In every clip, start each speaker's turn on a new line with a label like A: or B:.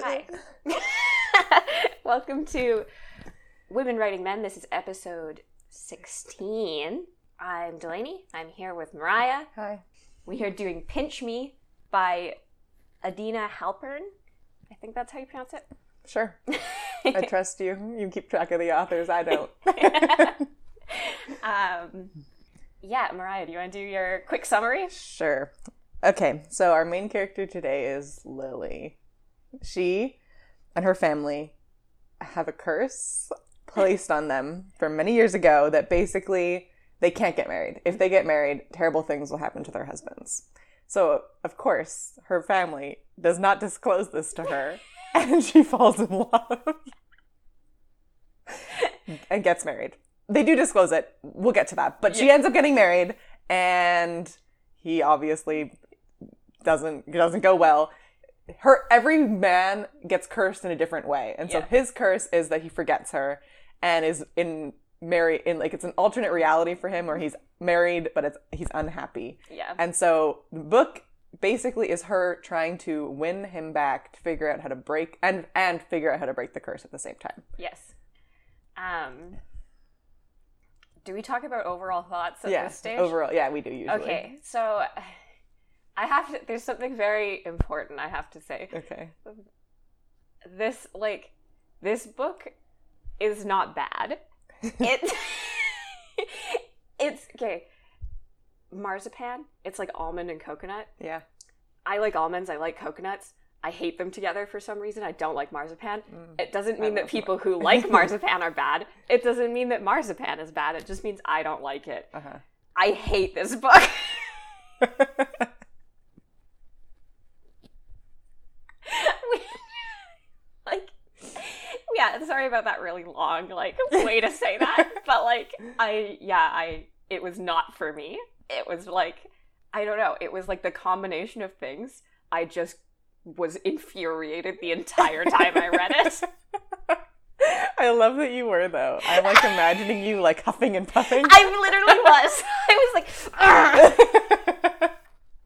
A: Hi. Welcome to Women Writing Men. This is episode 16. I'm Delaney. I'm here with Mariah.
B: Hi.
A: We are doing Pinch Me by Adina Halpern. I think that's how you pronounce it.
B: Sure. I trust you. You keep track of the authors. I don't.
A: Yeah, Mariah, do you want to do your quick summary?
B: Sure. Okay, so our main character today is Lily. She and her family have a curse placed on them from many years ago that basically they can't get married. If they get married, terrible things will happen to their husbands. So, of course, her family does not disclose this to her, and she falls in love and gets married. They do disclose it. We'll get to that. But she ends up getting married, and he obviously doesn't go well. Every man gets cursed in a different way. And so his curse is that he forgets her and is it's an alternate reality for him where he's married, but he's unhappy.
A: Yeah.
B: And so the book basically is her trying to win him back to figure out how to break and figure out how to break the curse at the same time.
A: Yes. Do we talk about overall thoughts at this stage?
B: Overall, yeah, we do usually.
A: Okay, so there's something very important I have to say.
B: Okay.
A: This book is not bad. It's okay. Marzipan, it's like almond and coconut.
B: Yeah.
A: I like almonds, I like coconuts. I hate them together for some reason. I don't like marzipan. It doesn't mean that people who like marzipan are bad. It doesn't mean that marzipan is bad. It just means I don't like it.
B: Uh-huh.
A: I hate this book. Sorry about that really long, way to say that. But, it was not for me. It was I don't know. It was the combination of things. I just was infuriated the entire time I read it.
B: I love that you were, though. I'm imagining you huffing and puffing.
A: I literally was. I was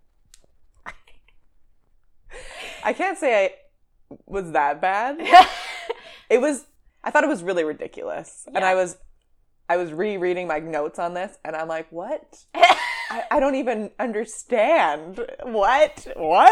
B: I can't say I was that bad. I thought it was really ridiculous. Yeah. And I was rereading my notes on this, and I'm like, what? I don't even understand. What?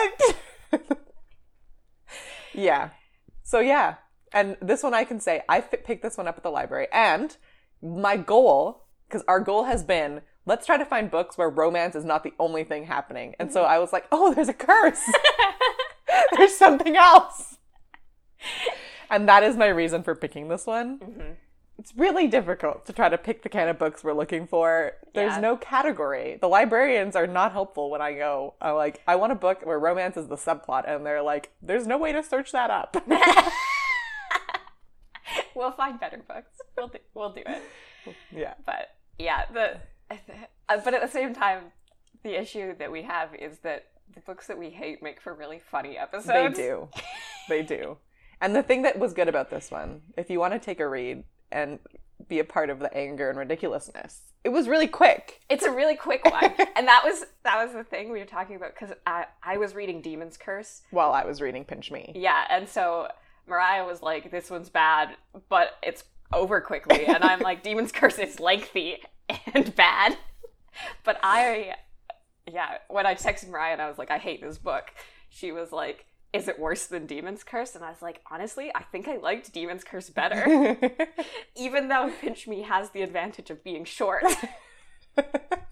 B: Yeah. So, yeah. And this one I can say, I picked this one up at the library. And my goal, because our goal has been, let's try to find books where romance is not the only thing happening. And so I was like, oh, there's a curse. There's something else. And that is my reason for picking this one. Mm-hmm. It's really difficult to try to pick the kind of books we're looking for. There's no category. The librarians are not helpful when I go. I'm like, I want a book where romance is the subplot. And they're like, there's no way to search that up.
A: We'll find better books. We'll do it.
B: Yeah.
A: But, yeah. But at the same time, the issue that we have is that the books that we hate make for really funny episodes.
B: They do. And the thing that was good about this one, if you want to take a read and be a part of the anger and ridiculousness, it was really quick.
A: It's a really quick one. And that was the thing we were talking about, because I was reading Demon's Curse.
B: While I was reading Pinch Me.
A: Yeah, and so Mariah was like, this one's bad, but it's over quickly. And I'm like, Demon's Curse is lengthy and bad. But when I texted Mariah and I was like, I hate this book, she was like, is it worse than Demon's Curse? And I was like, honestly, I think I liked Demon's Curse better. Even though Pinch Me has the advantage of being short. But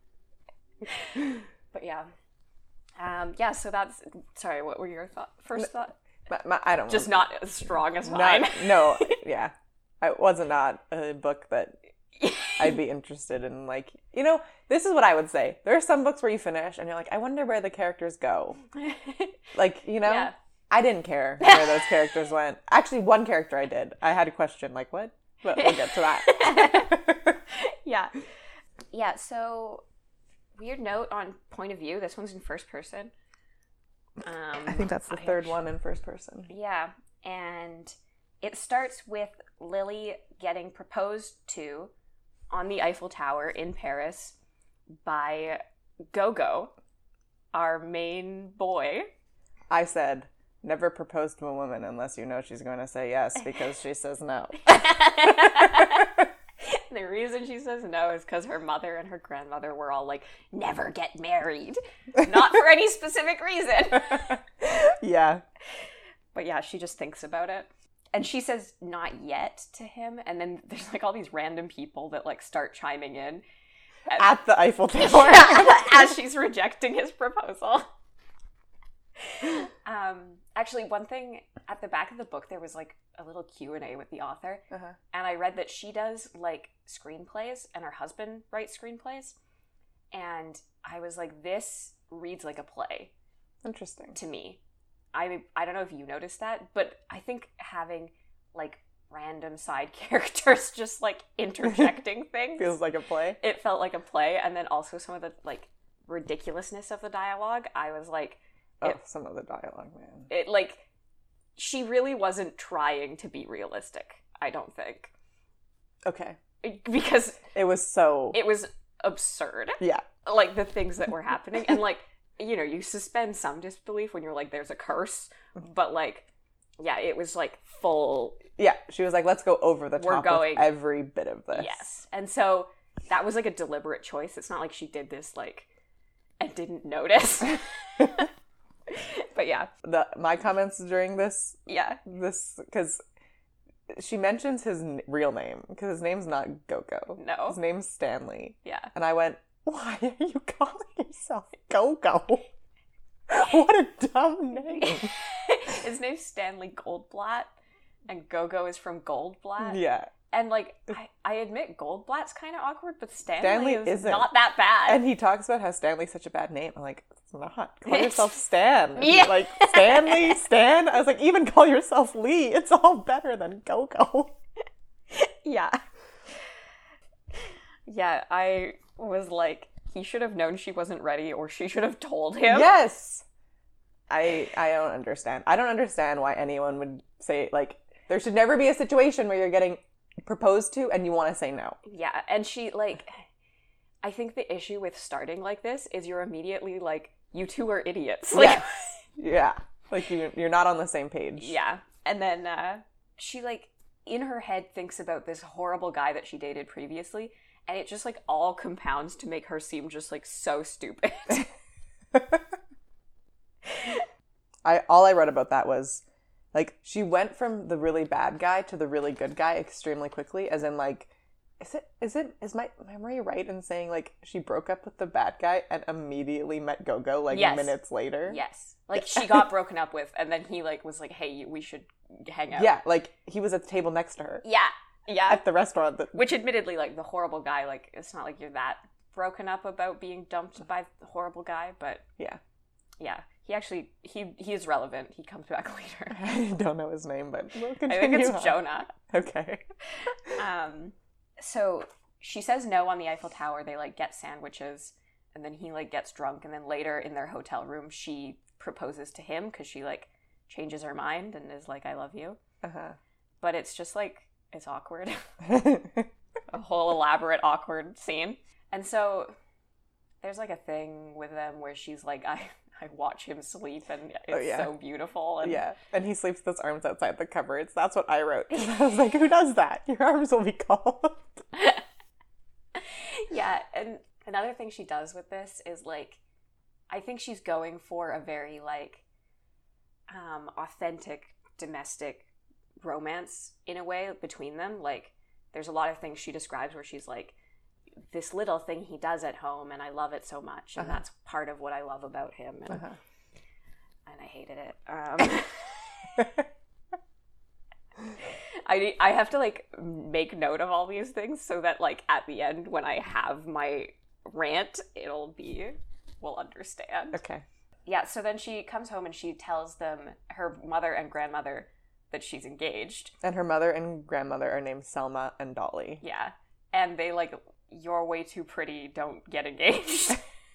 A: yeah. So that's... Sorry, what were your first thought?
B: I don't know.
A: Just not as strong as mine.
B: No, yeah. It wasn't not a book that I'd be interested in. This is what I would say. There are some books where you finish and you're like, I wonder where the characters go.
A: Yeah.
B: I didn't care where those characters went. Actually, one character I did. I had a question, what? But we'll get to that.
A: Yeah. Yeah, so weird note on point of view. This one's in first person.
B: I think that's the third one in first person.
A: Yeah, and it starts with Lily getting proposed to on the Eiffel Tower in Paris by Gogo, our main boy.
B: I said, never propose to a woman unless you know she's going to say yes because she says no.
A: The reason she says no is because her mother and her grandmother were all like, never get married. Not for any specific reason.
B: Yeah.
A: But yeah, she just thinks about it. And she says not yet to him. And then there's like all these random people that like start chiming in.
B: At the Eiffel Tower.
A: As she's rejecting his proposal. Actually, one thing at the back of the book, there was like a little Q&A with the author.
B: Uh-huh.
A: And I read that she does like screenplays and her husband writes screenplays. And I was like, this reads like a play.
B: Interesting.
A: To me. I don't know if you noticed that, but I think having like random side characters just like interjecting things
B: Feels like a play.
A: It felt like a play. And then also some of the like ridiculousness of the dialogue, I was like,
B: some of the dialogue, man.
A: It like, she really wasn't trying to be realistic, I don't think.
B: Okay.
A: Because
B: it was
A: absurd.
B: Yeah.
A: Like the things that were happening. And like, you know, you suspend some disbelief when you're like, there's a curse. But like, yeah, it was like full.
B: Yeah, she was like, let's go over the top of every bit of this.
A: Yes. And so that was like a deliberate choice. It's not like she did this like, and didn't notice. But yeah.
B: My comments during this.
A: Yeah.
B: Because she mentions his real name. Because his name's not Go-Go.
A: No.
B: His name's Stanley.
A: Yeah.
B: And I went, why are you calling yourself Go-Go? What a dumb name.
A: His name's Stanley Goldblatt, and Go-Go is from Goldblatt.
B: Yeah.
A: And like, I admit Goldblatt's kind of awkward, but Stanley is
B: isn't.
A: not that bad.
B: And he talks about how Stanley's such a bad name. I'm like, it's not. Call yourself Stan.
A: Yeah.
B: Like, Stanley, Stan. I was like, even call yourself Lee. It's all better than Go-Go.
A: Yeah. Yeah, I was like, he should have known she wasn't ready, or she should have told him.
B: Yes. I don't understand. I don't understand why anyone would say, like, there should never be a situation where you're getting proposed to and you want to say no.
A: Yeah, and she, like, I think the issue with starting like this is you're immediately like, you two are idiots. Like,
B: yes. Yeah. Like, you're not on the same page.
A: Yeah. And then she, like, in her head thinks about this horrible guy that she dated previously, and it just, like, all compounds to make her seem just, like, so stupid.
B: All I read about that was, like, she went from the really bad guy to the really good guy extremely quickly, as in, like, is my memory right in saying, like, she broke up with the bad guy and immediately met Go-Go, like,
A: yes.
B: Minutes later?
A: Yes. Like, she got broken up with, and then he, like, was like, hey, we should hang out.
B: Yeah, like, he was at the table next to her.
A: Yeah. Yeah.
B: At the restaurant.
A: Which, admittedly, like, the horrible guy, like, it's not like you're that broken up about being dumped by the horrible guy, but...
B: Yeah.
A: Yeah. He actually, he is relevant. He comes back later.
B: I don't know his name, but we'll continue.
A: I think it's Jonah.
B: Okay.
A: So she says no on the Eiffel Tower. They, like, get sandwiches, and then he, like, gets drunk, and then later in their hotel room, she proposes to him because she, like, changes her mind and is like, I love you.
B: Uh-huh.
A: But it's just, like, it's awkward. A whole elaborate, awkward scene. And so there's, like, a thing with them where she's like, I watch him sleep, and it's so beautiful. And
B: yeah, and he sleeps with his arms outside the cupboards. That's what I wrote. I was like, who does that? Your arms will be cold.
A: Yeah, and another thing she does with this is, like, I think she's going for a very, like, authentic domestic romance in a way between them. Like, there's a lot of things she describes where she's like, this little thing he does at home, and I love it so much, and that's part of what I love about him, and I hated it. I have to, like, make note of all these things so that, like, at the end when I have my rant, we'll understand.
B: Okay.
A: Yeah, so then she comes home and she tells them, her mother and grandmother, that she's engaged.
B: And her mother and grandmother are named Selma and Dolly.
A: Yeah. And they, like, you're way too pretty, don't get engaged.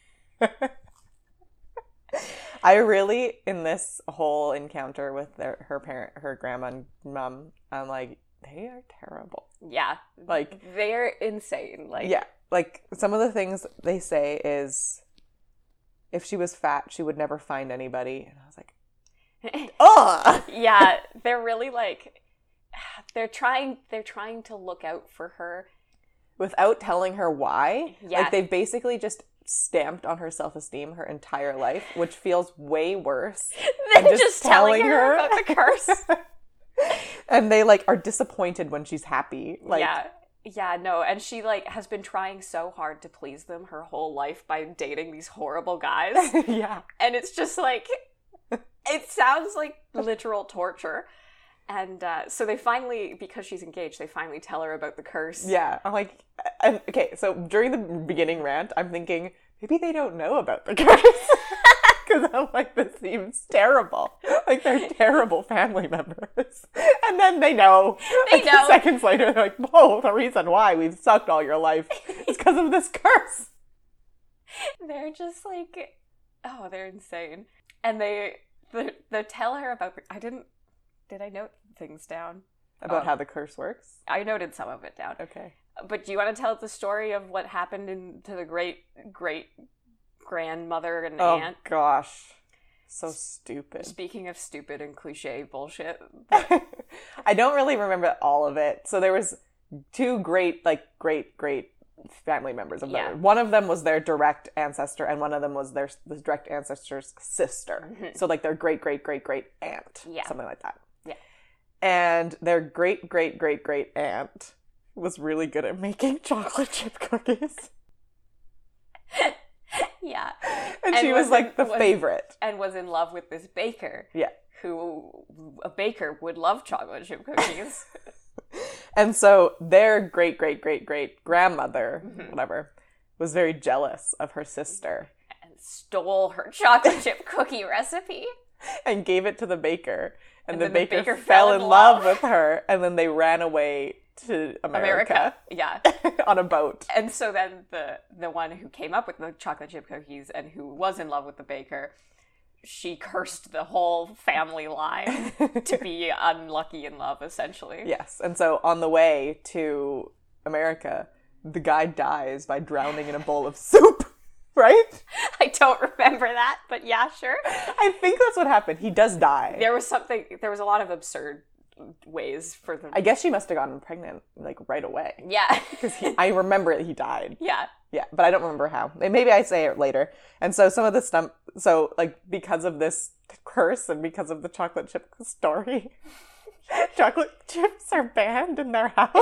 B: I really, in this whole encounter with her grandma and mom, I'm like, they are terrible.
A: Yeah.
B: Like,
A: they're insane. Like,
B: yeah. Like, some of the things they say is, if she was fat, she would never find anybody. And I was like, ugh.
A: Yeah, they're really like, they're trying to look out for her.
B: Without telling her why.
A: Yeah.
B: Like, they've basically just stamped on her self-esteem her entire life, which feels way worse
A: Than
B: than
A: just telling her about the curse.
B: And they, like, are disappointed when she's happy. Like,
A: Yeah, no, and she, like, has been trying so hard to please them her whole life by dating these horrible guys.
B: yeah.
A: And it's just, like, it sounds like literal torture. And so they finally, because she's engaged, they finally tell her about the curse.
B: Yeah. I'm like, okay, so during the beginning rant, I'm thinking, maybe they don't know about the curse. Because I'm like, this seems terrible. Like, they're terrible family members. And then they know.
A: They know.
B: Seconds later, they're like, oh, the reason why we've sucked all your life is because of this curse.
A: They're just like, oh, they're insane. And they tell her about, did I note things down?
B: About how the curse works?
A: I noted some of it down.
B: Okay.
A: But do you want to tell the story of what happened to the great-great-grandmother and aunt?
B: Oh, gosh. So stupid.
A: Speaking of stupid and cliche bullshit.
B: I don't really remember all of it. So there was two great family members of them.
A: Yeah.
B: One of them was their direct ancestor, and one of them was the direct ancestor's sister.
A: Mm-hmm.
B: So, like, their great-great-great-great aunt.
A: Yeah.
B: Something like that.
A: Yeah.
B: And their great-great-great-great aunt was really good at making chocolate chip cookies.
A: Yeah.
B: And she was like the favorite.
A: And was in love with this baker.
B: Yeah.
A: Who, a baker would love chocolate chip cookies.
B: And so their great-great-great-great-grandmother, whatever, was very jealous of her sister.
A: And stole her chocolate chip cookie recipe.
B: And gave it to the baker. And the
A: then the
B: baker
A: baker
B: fell in love with her. And then they ran away to America.
A: Yeah.
B: On a boat.
A: And so then the one who came up with the chocolate chip cookies and who was in love with the baker, she cursed the whole family line to be unlucky in love, essentially.
B: Yes. And so on the way to America, the guy dies by drowning in a bowl of soup. Right?
A: I don't remember that, but yeah, sure.
B: I think that's what happened. He does die.
A: There was a lot of absurd ways for them.
B: I guess she must have gotten pregnant, like, right away.
A: Yeah.
B: Because I remember he died.
A: Yeah.
B: Yeah, but I don't remember how. Maybe I say it later. And so some of the stuff, so, like, because of this curse and because of the chocolate chip story, chocolate chips are banned in their house.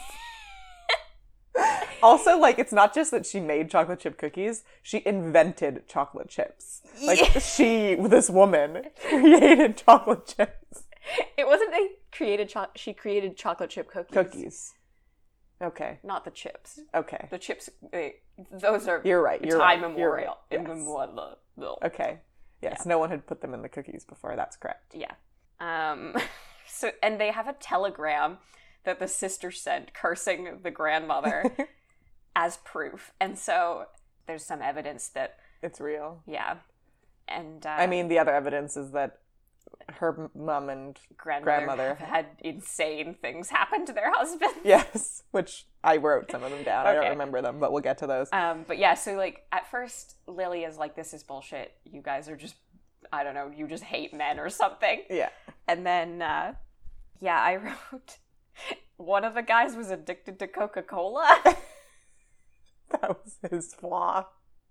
B: Also, like, it's not just that she made chocolate chip cookies, she invented chocolate chips. Like, this woman created chocolate chips.
A: It wasn't she created chocolate chip cookies.
B: Cookies. Okay.
A: Not the chips.
B: Okay.
A: The chips, those are
B: You're right. You're
A: time
B: right.
A: memorial.
B: You're right.
A: Yes.
B: Okay. Yes, no one had put them in the cookies before. That's correct.
A: Yeah. So, and they have a telegram that the sister sent cursing the grandmother as proof. And so there's some evidence that...
B: It's real.
A: Yeah. And...
B: I mean, the other evidence is that her mom and grandmother
A: have had insane things happen to their husbands.
B: Yes, which I wrote some of them down.
A: Okay.
B: I don't remember them, but we'll get to those.
A: But yeah, so, like, at first, Lily is like, this is bullshit. You guys are just, I don't know, you just hate men or something.
B: Yeah.
A: And then, I wrote, one of the guys was addicted to Coca-Cola.
B: That was his flaw.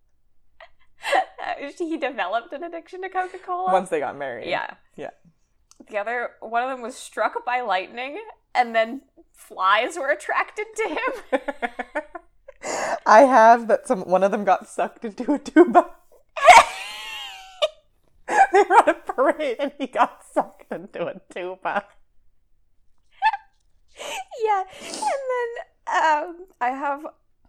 A: He developed an addiction to Coca-Cola.
B: Once they got married.
A: Yeah.
B: Yeah.
A: One of them was struck by lightning, and then flies were attracted to him.
B: I have that one of them got sucked into a tuba. They were on a parade and he got sucked into a tuba.
A: Yeah. And then I have...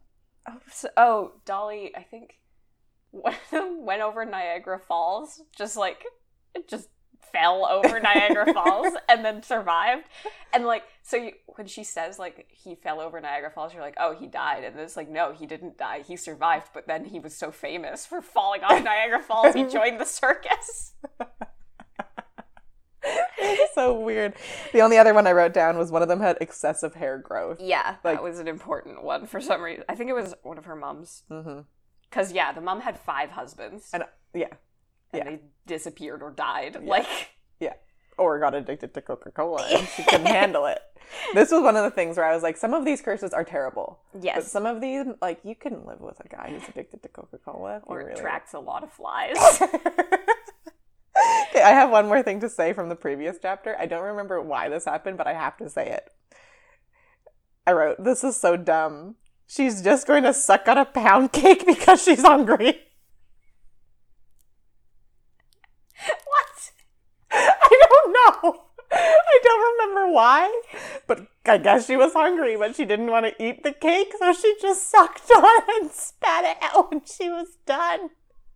A: Dolly, I think one of them went over Niagara Falls, just fell over Niagara Falls and then survived. And, like, so when she says, like, he fell over Niagara Falls, you're like, oh, he died. And it's like, no, he didn't die. He survived, but then he was so famous for falling off Niagara Falls, he joined the circus.
B: It's so weird. The only other one I wrote down was one of them had excessive hair growth.
A: Yeah,
B: Like-
A: that was an important one for some reason. I think it was one of her moms.
B: Mm-hmm.
A: Because, yeah, the mom had 5 husbands.
B: And, yeah.
A: And they disappeared or died. Yeah. Like,
B: or got addicted to Coca-Cola and she couldn't handle it. This was one of the things where I was like, some of these curses are terrible.
A: Yes.
B: But some of these, like, you couldn't live with a guy who's addicted to Coca-Cola.
A: Or attracts a lot of flies.
B: Okay, I have one more thing to say from the previous chapter. I don't remember why this happened, but I have to say it. I wrote, this is so dumb. She's just going to suck on a pound cake because she's hungry.
A: What?
B: I don't know. I don't remember why, but I guess she was hungry, but she didn't want to eat the cake, so she just sucked on it and spat it out when she was done.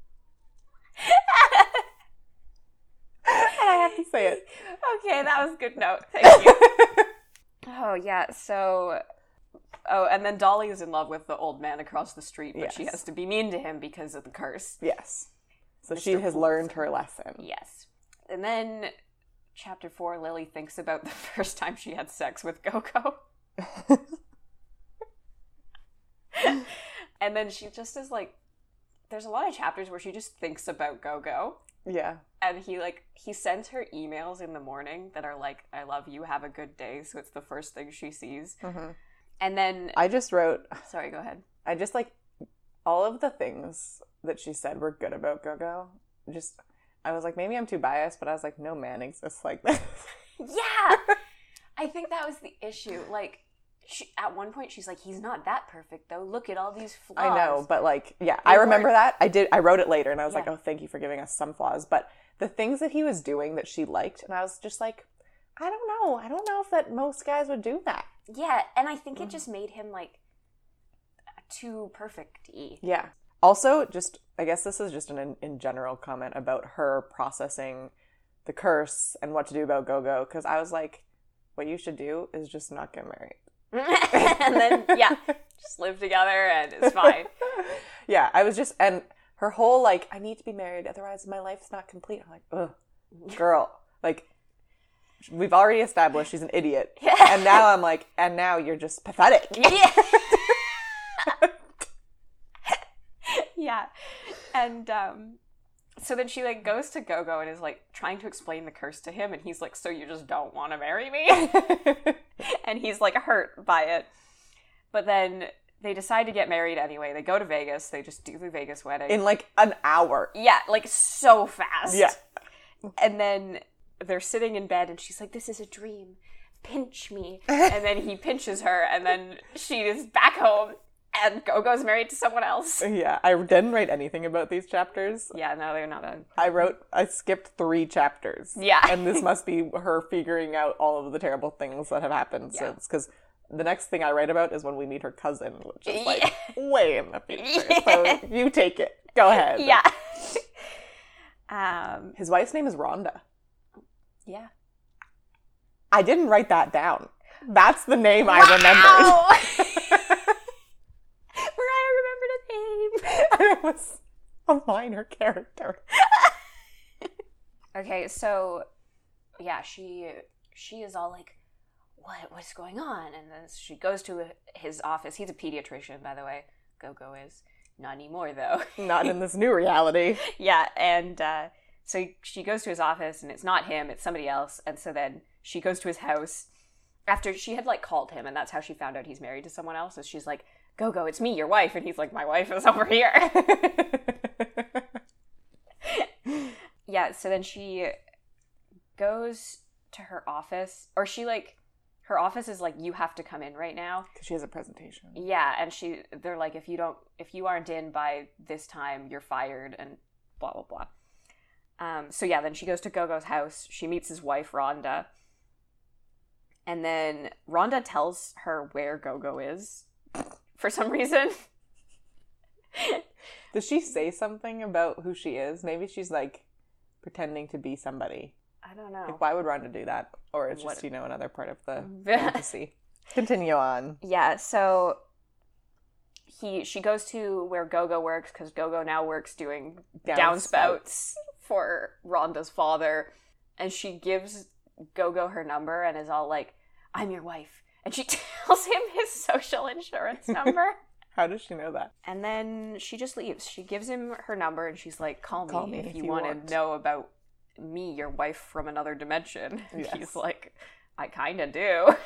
B: And I have to say it.
A: Okay, that was a good note. Thank you. Oh, yeah, so... Oh, and then Dolly is in love with the old man across the street, but she
B: Yes.
A: has to be mean to him because of the curse.
B: Yes. So
A: Mr.
B: she has learned her lesson.
A: Yes. And then, chapter 4, Lily thinks about the first time she had sex with Go-Go. And then she just is like... There's a lot of chapters where she just thinks about Go-Go.
B: Yeah.
A: And he sends her emails in the morning that are like, I love you, have a good day. So it's the first thing she sees.
B: Mm-hmm.
A: And then...
B: I just wrote...
A: Sorry, go ahead.
B: I just like... All of the things that she said were good about Go-Go. Just... I was like, maybe I'm too biased, but I was like, no man exists like this.
A: Yeah! I think that was the issue. Like, at one point, she's like, he's not that perfect, though. Look at all these flaws.
B: I know, but like, yeah, I remember that. I wrote it later, and I was like, oh, thank you for giving us some flaws. But the things that he was doing that she liked, and I was just like, I don't know. I don't know if that most guys would do that.
A: Yeah, and I think it just made him, like, too perfect-y.
B: Yeah. Also, just, I guess this is just an in general comment about her processing the curse and what to do about Go-Go, because I was like, what you should do is just not get married.
A: And then, yeah, just live together and it's fine.
B: Yeah, I was just, and her whole, like, I need to be married, otherwise my life's not complete. I'm like, ugh, girl. Like, we've already established she's an idiot. And now I'm like, and now you're just pathetic.
A: Yeah. Yeah. And so then she, like, goes to Go-Go and is, like, trying to explain the curse to him, and he's like, so you just don't want to marry me? And he's, like, hurt by it. But then they decide to get married anyway. They go to Vegas. They just do the Vegas wedding.
B: In, like, an hour.
A: Yeah, like, so fast.
B: Yeah.
A: And then they're sitting in bed, and she's like, this is a dream. Pinch me. And then he pinches her, and then she is back home. And Go-Go's married to someone else.
B: Yeah, I didn't write anything about these chapters.
A: Yeah, no, they're not.
B: I skipped 3 chapters.
A: Yeah.
B: And this must be her figuring out all of the terrible things that have happened since. Because the next thing I write about is when we meet her cousin, which is like way in the future. So you take it. Go ahead.
A: Yeah.
B: His wife's name is Rhonda.
A: Yeah.
B: I didn't write that down. That's the name I remembered. And it was a minor character.
A: Okay, so yeah, she is all like, what's going on? And then she goes to his office. He's a pediatrician, by the way. Go-Go is. Not anymore, though.
B: Not in this new reality.
A: Yeah, and so she goes to his office, and it's not him, it's somebody else. And so then she goes to his house after she had, like, called him, and that's how she found out he's married to someone else. So she's like, Go-Go, it's me, your wife. And he's like, my wife is over here. Yeah, so then she goes to her office, or she, like, her office is like, you have to come in right now.
B: Because she has a presentation.
A: Yeah, and they're like, if you aren't in by this time, you're fired, and blah, blah, blah. So yeah, then she goes to Go-Go's house. She meets his wife, Rhonda. And then Rhonda tells her where Go-Go is. For some reason.
B: Does she say something about who she is? Maybe she's, like, pretending to be somebody.
A: I don't know.
B: Like, why would Rhonda do that? Or it's just, another part of the fantasy. Continue on.
A: Yeah, so she goes to where Go-Go works, because Go-Go now works doing downspouts for Rhonda's father. And she gives Go-Go her number and is all like, I'm your wife. And she tells him his social insurance number.
B: How does she know that?
A: And then she just leaves. She gives him her number and she's like, call me if you want to know about me, your wife from another dimension. And
B: Yes.
A: he's like, I kind of do.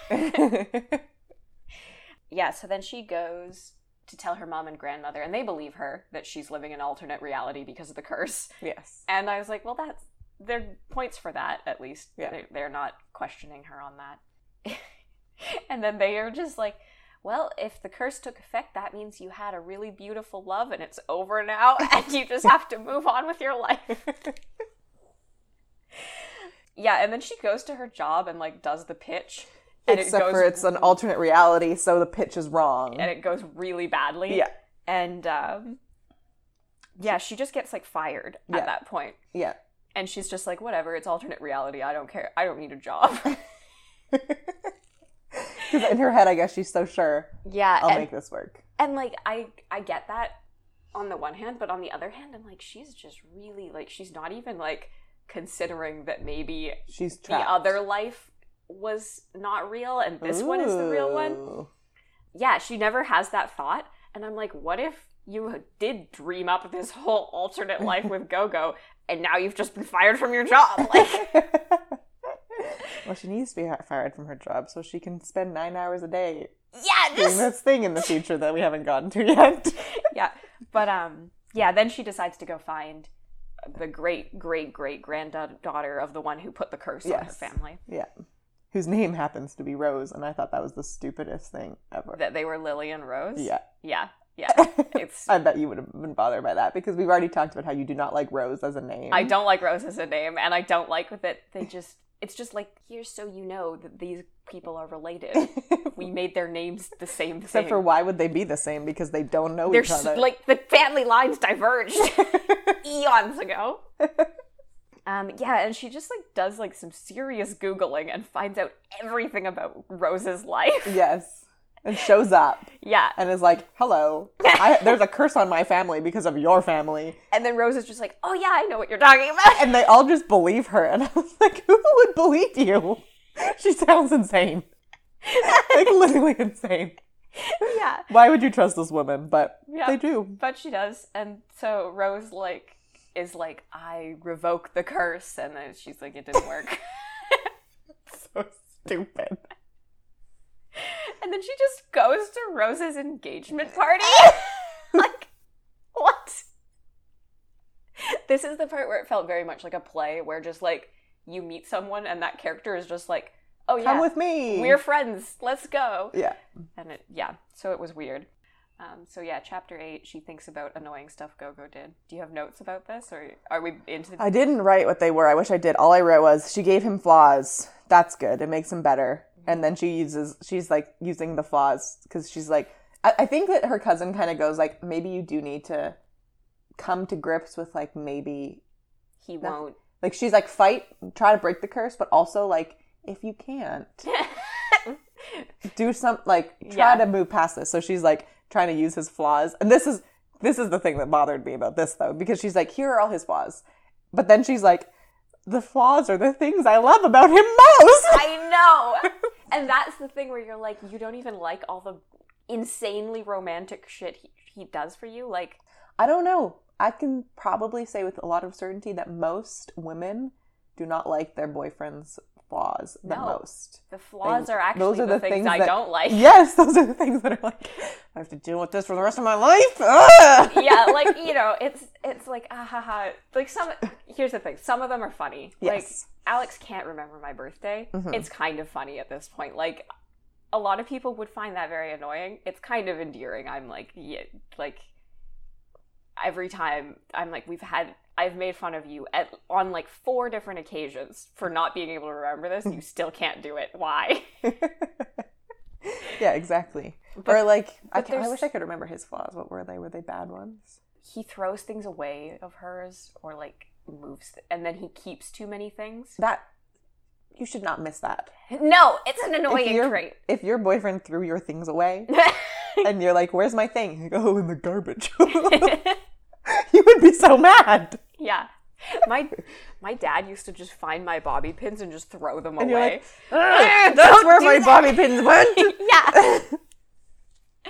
A: Yeah, so then she goes to tell her mom and grandmother, and they believe her that she's living an alternate reality because of the curse.
B: Yes.
A: And I was like, well, there are points for that, at least.
B: Yeah.
A: They're not questioning her on that. And then they are just like, well, if the curse took effect, that means you had a really beautiful love and it's over now, and you just have to move on with your life. Yeah, and then she goes to her job and, like, does the pitch. And
B: Except for it's an alternate reality, so the pitch is wrong.
A: And it goes really badly.
B: Yeah.
A: And, yeah, she just gets, like, fired at that point.
B: Yeah.
A: And she's just like, whatever, it's alternate reality. I don't care. I don't need a job.
B: Because in her head, I guess she's so sure.
A: Yeah.
B: I'll make this work.
A: And, like, I get that on the one hand, but on the other hand, I'm like, she's just really, like, she's not even, like, considering that maybe
B: She's trapped.
A: the other life was not real and this one is the real one.
B: Ooh.
A: Yeah, she never has that thought. And I'm like, what if you did dream up this whole alternate life with Go-Go and now you've just been fired from your job? Like,
B: Well, she needs to be fired from her job so she can spend 9 hours a day
A: yeah,
B: doing this thing in the future that we haven't gotten to yet.
A: Yeah, but yeah, then she decides to go find the great granddaughter of the one who put the curse on her family.
B: Yeah. Whose name happens to be Rose, and I thought that was the stupidest thing ever.
A: That they were Lily and Rose?
B: Yeah.
A: Yeah. It's
B: I bet you would have been bothered by that, because we've already talked about how you do not like Rose as a name.
A: I don't like Rose as a name, and I don't like that it's just like, here's so you know that these people are related. We made their names the same
B: Except
A: thing.
B: for why would they be the same? Because they don't know each other.
A: Like, the family lines diverged eons ago. Yeah, and she just, like, does, like, some serious Googling and finds out everything about Rose's life.
B: Yes. And shows up.
A: Yeah.
B: And is like, hello, there's a curse on my family because of your family.
A: And then Rose is just like, oh yeah, I know what you're talking about.
B: And they all just believe her. And I was like, who would believe you? She sounds insane. Like, literally insane.
A: Yeah.
B: Why would you trust this woman? But
A: Yeah.
B: they do.
A: But she does. And so Rose, like, is like, I revoke the curse. And then she's like, it didn't work.
B: So stupid.
A: And then she just goes to Rose's engagement party. Like, what? This is the part where it felt very much like a play, where just, like, you meet someone and that character is just like, oh yeah,
B: Come with me.
A: we're friends, let's go.
B: Yeah.
A: And so it was weird. So yeah, chapter 8, she thinks about annoying stuff Go-Go did. Do you have notes about this, or are we into the...
B: I didn't write what they were. I wish I did. All I wrote was, she gave him flaws. That's good. It makes him better. And then she's like using the flaws because she's like, I think that her cousin kind of goes like, maybe you do need to come to grips with, like, maybe
A: He won't.
B: like, she's like, try to break the curse, but also, like, if you can't, do some, like, try to move past this. So she's like trying to use his flaws. And this is the thing that bothered me about this, though, because she's like, here are all his flaws. But then she's like, the flaws are the things I love about him most.
A: I know! And that's the thing where you're like, you don't even like all the insanely romantic shit he does for you? Like,
B: I don't know. I can probably say with a lot of certainty that most women do not like their boyfriend's flaws the most.
A: The flaws are actually the things I don't like.
B: Yes, those are the things that are like, I have to deal with this for the rest of my life. Ugh!
A: Yeah, like, you know, it's like, like, here's the thing, some of them are funny.
B: Yes.
A: Like, Alex can't remember my birthday. Mm-hmm. It's kind of funny at this point. Like, a lot of people would find that very annoying. It's kind of endearing. I'm like, yeah, like, every time I'm like, I've made fun of you on like 4 different occasions for not being able to remember this. You still can't do it. Why?
B: Yeah, exactly. Or like, I wish I could remember his flaws. What were they? Were they bad ones?
A: He throws things away of hers, or like moves, and then he keeps too many things.
B: That, you should not miss that.
A: No, it's an annoying trait.
B: If your boyfriend threw your things away, and you're like, where's my thing? You go, oh, in the garbage. You would be so mad.
A: Yeah. My dad used to just find my bobby pins and just throw them
B: and
A: away.
B: You're like, that's where my bobby pins went.
A: Yeah.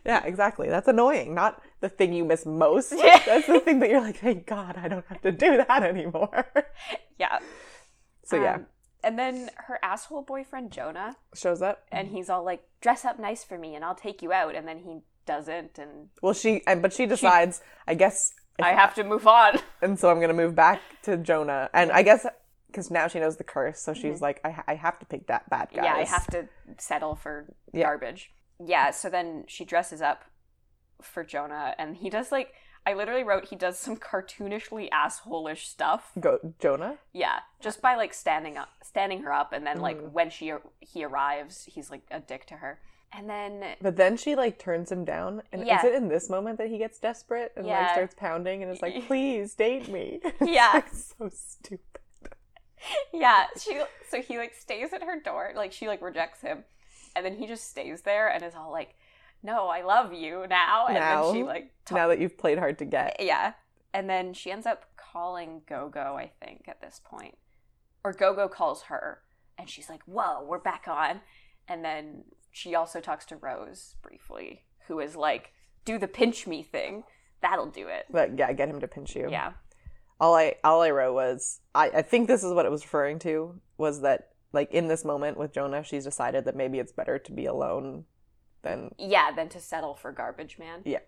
B: Yeah, exactly. That's annoying. Not the thing you miss most.
A: Yeah.
B: That's the thing that you're like, thank God I don't have to do that anymore.
A: Yeah.
B: So yeah,
A: And then her asshole boyfriend, Jonah,
B: shows up.
A: and he's all like, dress up nice for me and I'll take you out. And then he doesn't. And
B: Well, but she decides, I guess,
A: I have to move on.
B: and so I'm going to move back to Jonah. And I guess, because now she knows the curse, so she's like, I have to pick that bad guy.
A: Yeah, I have to settle for garbage. Yeah, so then she dresses up for Jonah, and he does like, I literally wrote, he does some cartoonishly asshole-ish stuff.
B: Jonah?
A: Yeah, just by like standing her up, and then like when he arrives, he's like a dick to her. And then
B: But then she like turns him down, and is it in this moment that he gets desperate and like starts pounding and is like, please date me?
A: Yeah.
B: Like, so stupid.
A: Yeah, so he like stays at her door, like she like rejects him, and then he just stays there and is all like, no, I love you now. And then she like
B: now that you've played hard to get.
A: Yeah. And then she ends up calling Gogo, I think, at this point. Or Gogo calls her, and she's like, whoa, we're back on. And then she also talks to Rose briefly, who is like, do the pinch me thing. That'll do it.
B: But yeah, get him to pinch you.
A: Yeah.
B: All I wrote was, I think this is what it was referring to, was that like in this moment with Jonah, she's decided that maybe it's better to be alone than...
A: Yeah, than to settle for garbage man.
B: Yeah.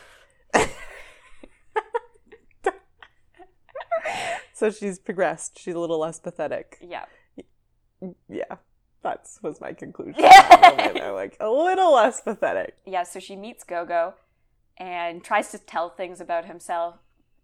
B: So she's progressed. She's a little less pathetic.
A: Yeah.
B: Yeah. That was my conclusion.
A: Yeah.
B: I'm like, a little less pathetic.
A: Yeah, so she meets Gogo and tries to tell him things about himself,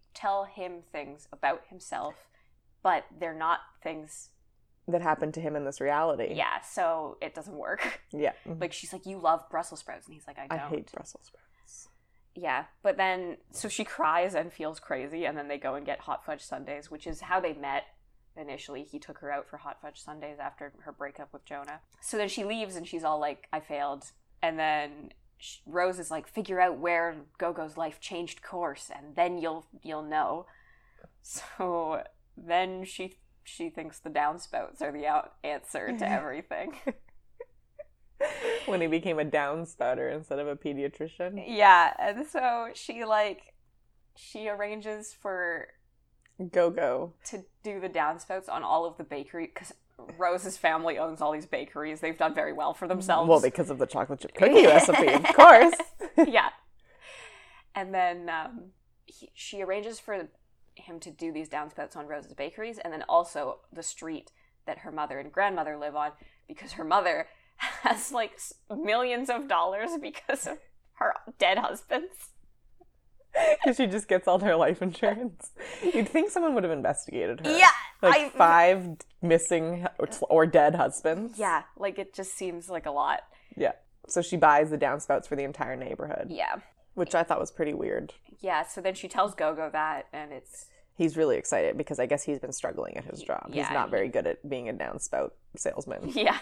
A: but they're not things
B: that happened to him in this reality.
A: Yeah, so it doesn't work.
B: Yeah.
A: Like, she's like, you love Brussels sprouts. And he's like, I don't.
B: I hate Brussels sprouts.
A: Yeah, but then, so she cries and feels crazy, and then they go and get hot fudge sundaes, which is how they met initially. He took her out for hot fudge sundaes after her breakup with Jonah. So then she leaves, and she's all like, I failed. And then Rose is like, figure out where Gogo's life changed course, and then you'll know. So then she thinks the downspouts are the answer to everything.
B: When he became a downspouter instead of a pediatrician.
A: Yeah, and so she arranges for
B: Gogo
A: to do the downspouts on all of the bakery, because Rose's family owns all these bakeries. They've done very well for themselves.
B: Well, because of the chocolate chip cookie recipe, of course.
A: Yeah. And then she arranges for him to do these downspouts on Rose's bakeries, and then also the street that her mother and grandmother live on, because her mother has like millions of dollars because of her dead husbands.
B: Because she just gets all their life insurance. You'd think someone would have investigated her.
A: Yeah.
B: Like 5 missing or dead husbands.
A: Yeah, like it just seems like a lot.
B: Yeah. So she buys the downspouts for the entire neighborhood.
A: Yeah.
B: Which I thought was pretty weird.
A: Yeah, so then she tells Gogo that, and
B: he's really excited because I guess he's been struggling at his job.
A: Yeah,
B: he's not very good at being a downspout salesman.
A: Yeah.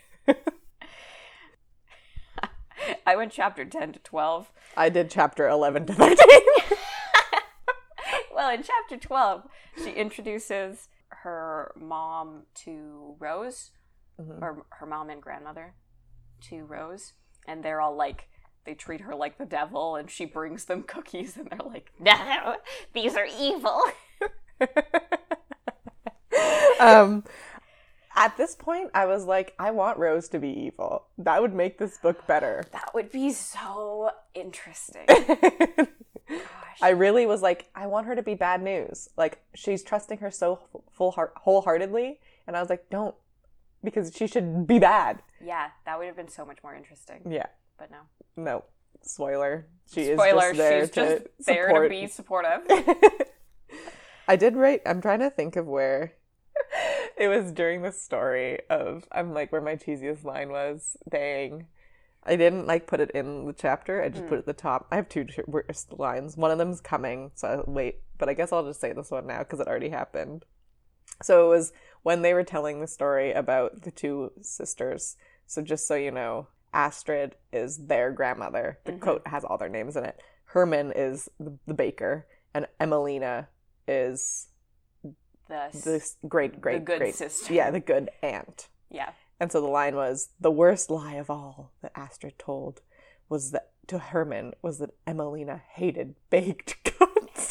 A: I went chapter 10 to 12.
B: I did chapter 11 to 13.
A: Well, in chapter 12, she introduces her mom to Rose, or her mom and grandmother to Rose, and they're all like, they treat her like the devil, and she brings them cookies, and they're like, no, these are evil.
B: At this point, I was like, I want Rose to be evil. That would make this book better.
A: That would be so interesting.
B: I really was like, I want her to be bad news. Like, she's trusting her so wholeheartedly, and I was like, don't, because she should be bad.
A: Yeah, that would have been so much more interesting.
B: Yeah.
A: But no.
B: No. Spoiler.
A: Spoiler,
B: is just there
A: she's just there to be supportive.
B: I did write, I'm trying to think of where... It was during the story of, I'm like, where my cheesiest line was, dang. I didn't, like, put it in the chapter. I just put it at the top. I have 2 worst lines. One of them's coming, so I'll wait. But I guess I'll just say this one now, because it already happened. So it was when they were telling the story about the 2 sisters. So just so you know, Astrid is their grandmother. The quote has all their names in it. Herman is the baker, and Emelina is... the great
A: sister.
B: Yeah, the good aunt.
A: Yeah.
B: And so the line was, the worst lie of all that Astrid told was that to Herman was that Emelina hated baked goods.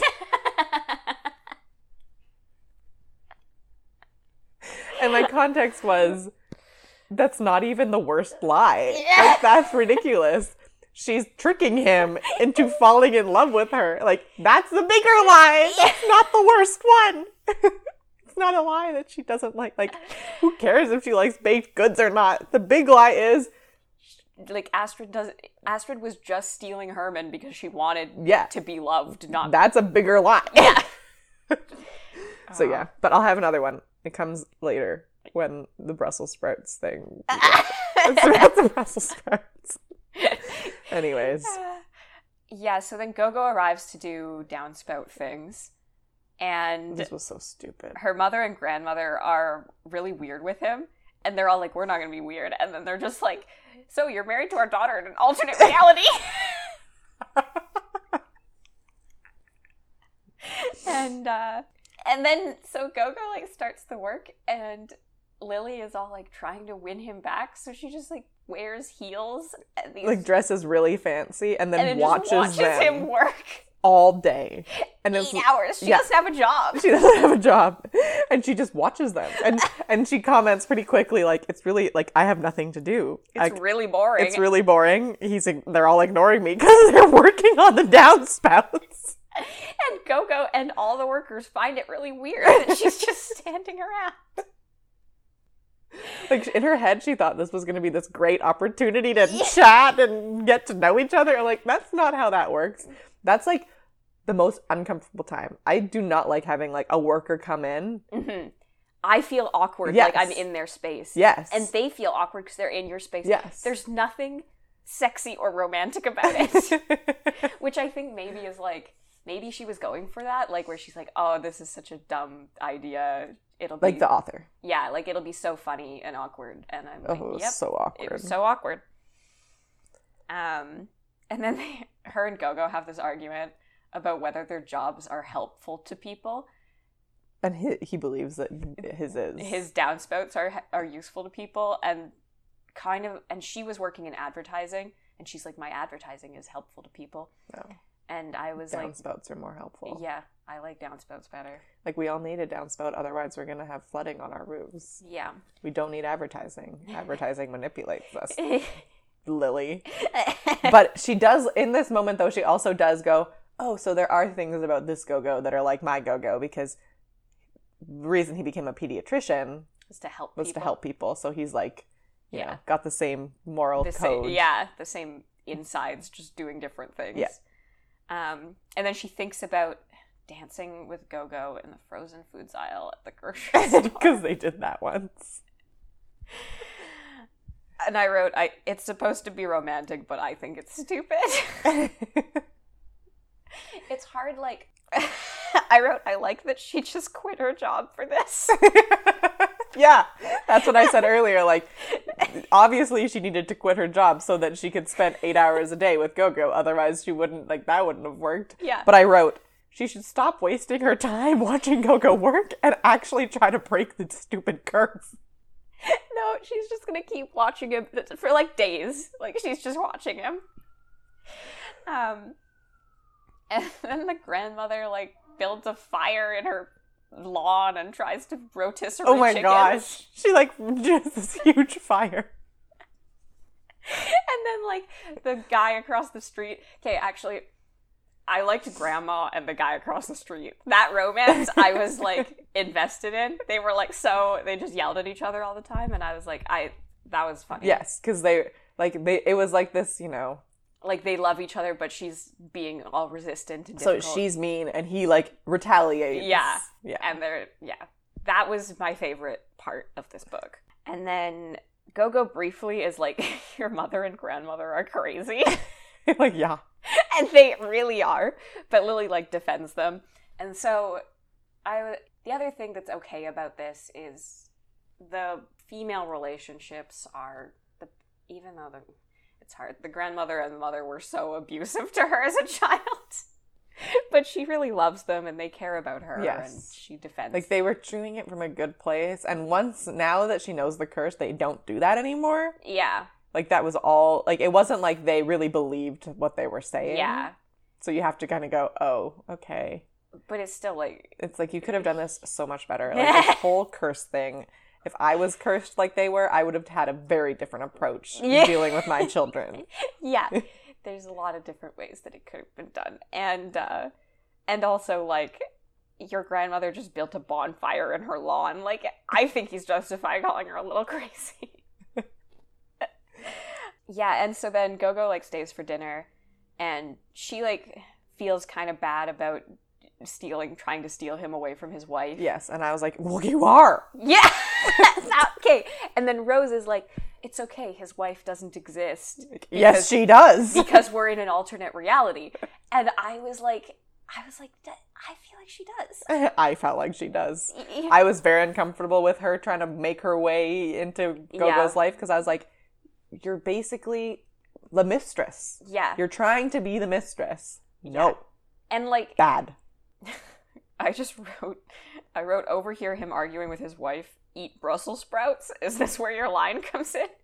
B: And my context was, that's not even the worst lie.
A: Yeah.
B: Like, that's ridiculous. She's tricking him into falling in love with her. Like, that's the bigger lie. That's not the worst one. It's not a lie that she doesn't like. Like, who cares if she likes baked goods or not? The big lie is,
A: Like, Astrid was just stealing Herman because she wanted
B: Yeah.
A: to be loved, not...
B: that's a bigger lie.
A: Yeah.
B: So yeah, but I'll have another one. It comes later when the Brussels sprouts thing. It's about the Brussels sprouts. Anyways.
A: Yeah, so then Gogo arrives to do downspout things, and
B: This was so stupid.
A: her mother and grandmother are really weird with him, and they're all like, we're not going to be weird, and then they're just like, so you're married to our daughter in an alternate reality? And then, so Gogo, like, starts the work, and Lily is all, like, trying to win him back, so she just, like, wears heels and these...
B: Like, dresses really fancy and then
A: and
B: watches
A: just watches
B: them
A: him work
B: all day. And
A: 8 hours. She
B: yeah.
A: doesn't have a job.
B: She doesn't have a job. And she just watches them. And she comments pretty quickly, like, it's really, like, I have nothing to do.
A: It's really boring.
B: It's really boring. They're all ignoring me because they're working on the downspouts.
A: And Gogo and all the workers find it really weird that she's just standing around.
B: Like, in her head, she thought this was going to be this great opportunity to chat and get to know each other. Like, that's not how that works. That's, like, the most uncomfortable time. I do not like having, like, a worker come in.
A: Mm-hmm. I feel awkward,
B: Yes.
A: like I'm in their space.
B: Yes.
A: And they feel awkward because they're in your space.
B: Yes.
A: There's nothing sexy or romantic about it. Which I think maybe is, like, maybe she was going for that, like, where she's like, oh, this is such a dumb idea. It'll be...
B: Like the author.
A: Yeah, like, it'll be so funny and awkward. And I'm like,
B: Oh, it was
A: yep.
B: so awkward.
A: It was so awkward. And then her and Gogo have this argument about whether their jobs are helpful to people.
B: And he believes that his is.
A: His downspouts are useful to people, and and she was working in advertising, and she's like, my advertising is helpful to people.
B: No.
A: And I was like,
B: Downspouts are more helpful.
A: yeah, I like downspouts better.
B: Like, we all need a downspout, otherwise we're going to have flooding on our roofs.
A: Yeah.
B: We don't need advertising. Advertising manipulates us. Lily. But she does, in this moment though, she also does go, oh, so there are things about this Gogo that are like my Gogo, because the reason he became a pediatrician
A: Was to help
B: was
A: people.
B: to help people. So he's like, you
A: Yeah.
B: know, got the same moral code.
A: The same insides, just doing different things.
B: Yeah.
A: And then she thinks about dancing with Gogo in the frozen foods aisle at the grocery store.
B: Because they did that once.
A: And I wrote, it's supposed to be romantic, but I think it's stupid. It's hard, like... I wrote, I like that she just quit her job for this.
B: Yeah, that's what I said earlier. Like, obviously she needed to quit her job so that she could spend 8 hours a day with Gogo. Otherwise she wouldn't, like, that wouldn't have worked.
A: Yeah.
B: But I wrote, she should stop wasting her time watching Gogo work and actually try to break the stupid curse.
A: No, she's just gonna keep watching him for, like, days. Like, she's just watching him. And then the grandmother, like, builds a fire in her lawn and tries to rotisserie
B: Oh my
A: chickens.
B: gosh. She, like, just this huge fire.
A: And then, like, the guy across the street... Okay, actually, I liked Grandma and the guy across the street. That romance, I was, like, invested in. They were, like, they just yelled at each other all the time, and I was like, that was funny.
B: Yes, because it was like this, you know...
A: Like, they love each other, but she's being all resistant and
B: So
A: difficult.
B: she's mean, and he, like, retaliates.
A: Yeah.
B: Yeah.
A: And that was my favorite part of this book. And then Gogo briefly is like, your mother and grandmother are crazy.
B: Like, yeah.
A: And they really are. But Lily, like, defends them. And so the other thing that's okay about this is the female relationships are, even though it's hard, the grandmother and the mother were so abusive to her as a child. But she really loves them and they care about her.
B: Yes.
A: And she defends.
B: Like, they were doing it from a good place. And now that she knows the curse, they don't do that anymore.
A: Yeah.
B: Like, that was all, like, it wasn't like they really believed what they were saying.
A: Yeah.
B: So you have to kind of go, oh, okay.
A: But it's still like...
B: It's like, you could have done this so much better. Like, this whole curse thing, if I was cursed like they were, I would have had a very different approach dealing with my children.
A: Yeah. There's a lot of different ways that it could have been done. And also, like, your grandmother just built a bonfire in her lawn. Like, I think he's justified calling her a little crazy. Yeah, and so then Gogo, like, stays for dinner, and she, like, feels kind of bad about trying to steal him away from his wife.
B: Yes, and I was like, well, you are!
A: Yeah! Okay. And then Rose is like, it's okay, his wife doesn't exist.
B: Yes, she does!
A: Because we're in an alternate reality. And I was like, I feel like she does.
B: I felt like she does. I was very uncomfortable with her trying to make her way into Gogo's life, because I was like, you're basically the mistress.
A: Yeah.
B: You're trying to be the mistress. No.
A: Yeah. And like...
B: Bad.
A: I wrote over here him arguing with his wife, eat Brussels sprouts. Is this where your line comes in?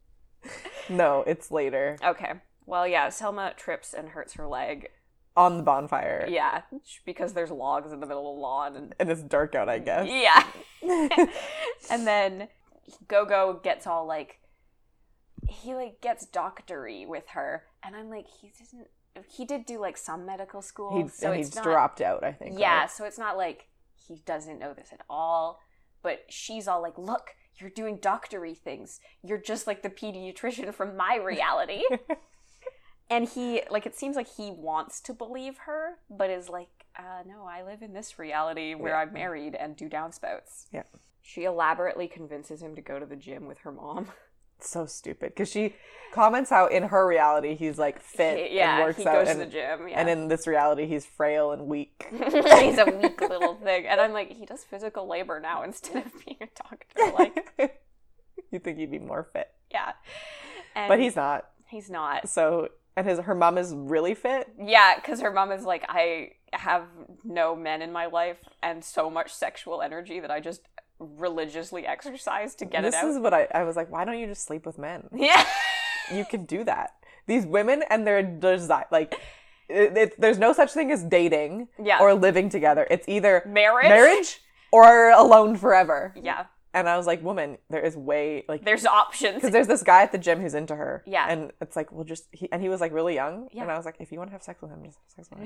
B: No, it's later.
A: Okay. Well, yeah, Selma trips and hurts her leg.
B: On the bonfire.
A: Yeah, because there's logs in the middle of the lawn.
B: And it's dark out, I guess.
A: Yeah. And then Gogo gets all like... He, like, gets doctory with her. And I'm like, he did do, like, some medical school. So
B: he's
A: not,
B: dropped out, I think.
A: Yeah,
B: right?
A: so it's not like he doesn't know this at all. But she's all like, look, you're doing doctory things. You're just like the pediatrician from my reality. And he, like, it seems like he wants to believe her, but is like, no, I live in this reality where I'm married and do downspouts.
B: Yeah.
A: She elaborately convinces him to go to the gym with her mom.
B: So stupid, because she comments how in her reality he's like fit and works out,
A: he goes to the gym,
B: and in this reality he's frail and weak.
A: He's a weak little thing, and I'm like, he does physical labor now instead of being a doctor. Like,
B: you think he'd be more fit?
A: Yeah,
B: but he's not.
A: He's not.
B: So, and her mom is really fit.
A: Yeah, because her mom is like, I have no men in my life and so much sexual energy that I just religiously exercise to get it out.
B: This is what I was like, why don't you just sleep with men?
A: Yeah.
B: You can do that. These women and their desire, like, there's no such thing as dating or living together. It's either marriage or alone forever.
A: Yeah.
B: And I was like, woman, there is
A: there's options.
B: Because there's this guy at the gym who's into her.
A: Yeah.
B: And it's like, well, he was like really young. Yeah. And I was like, if you want to have sex with him, just have sex with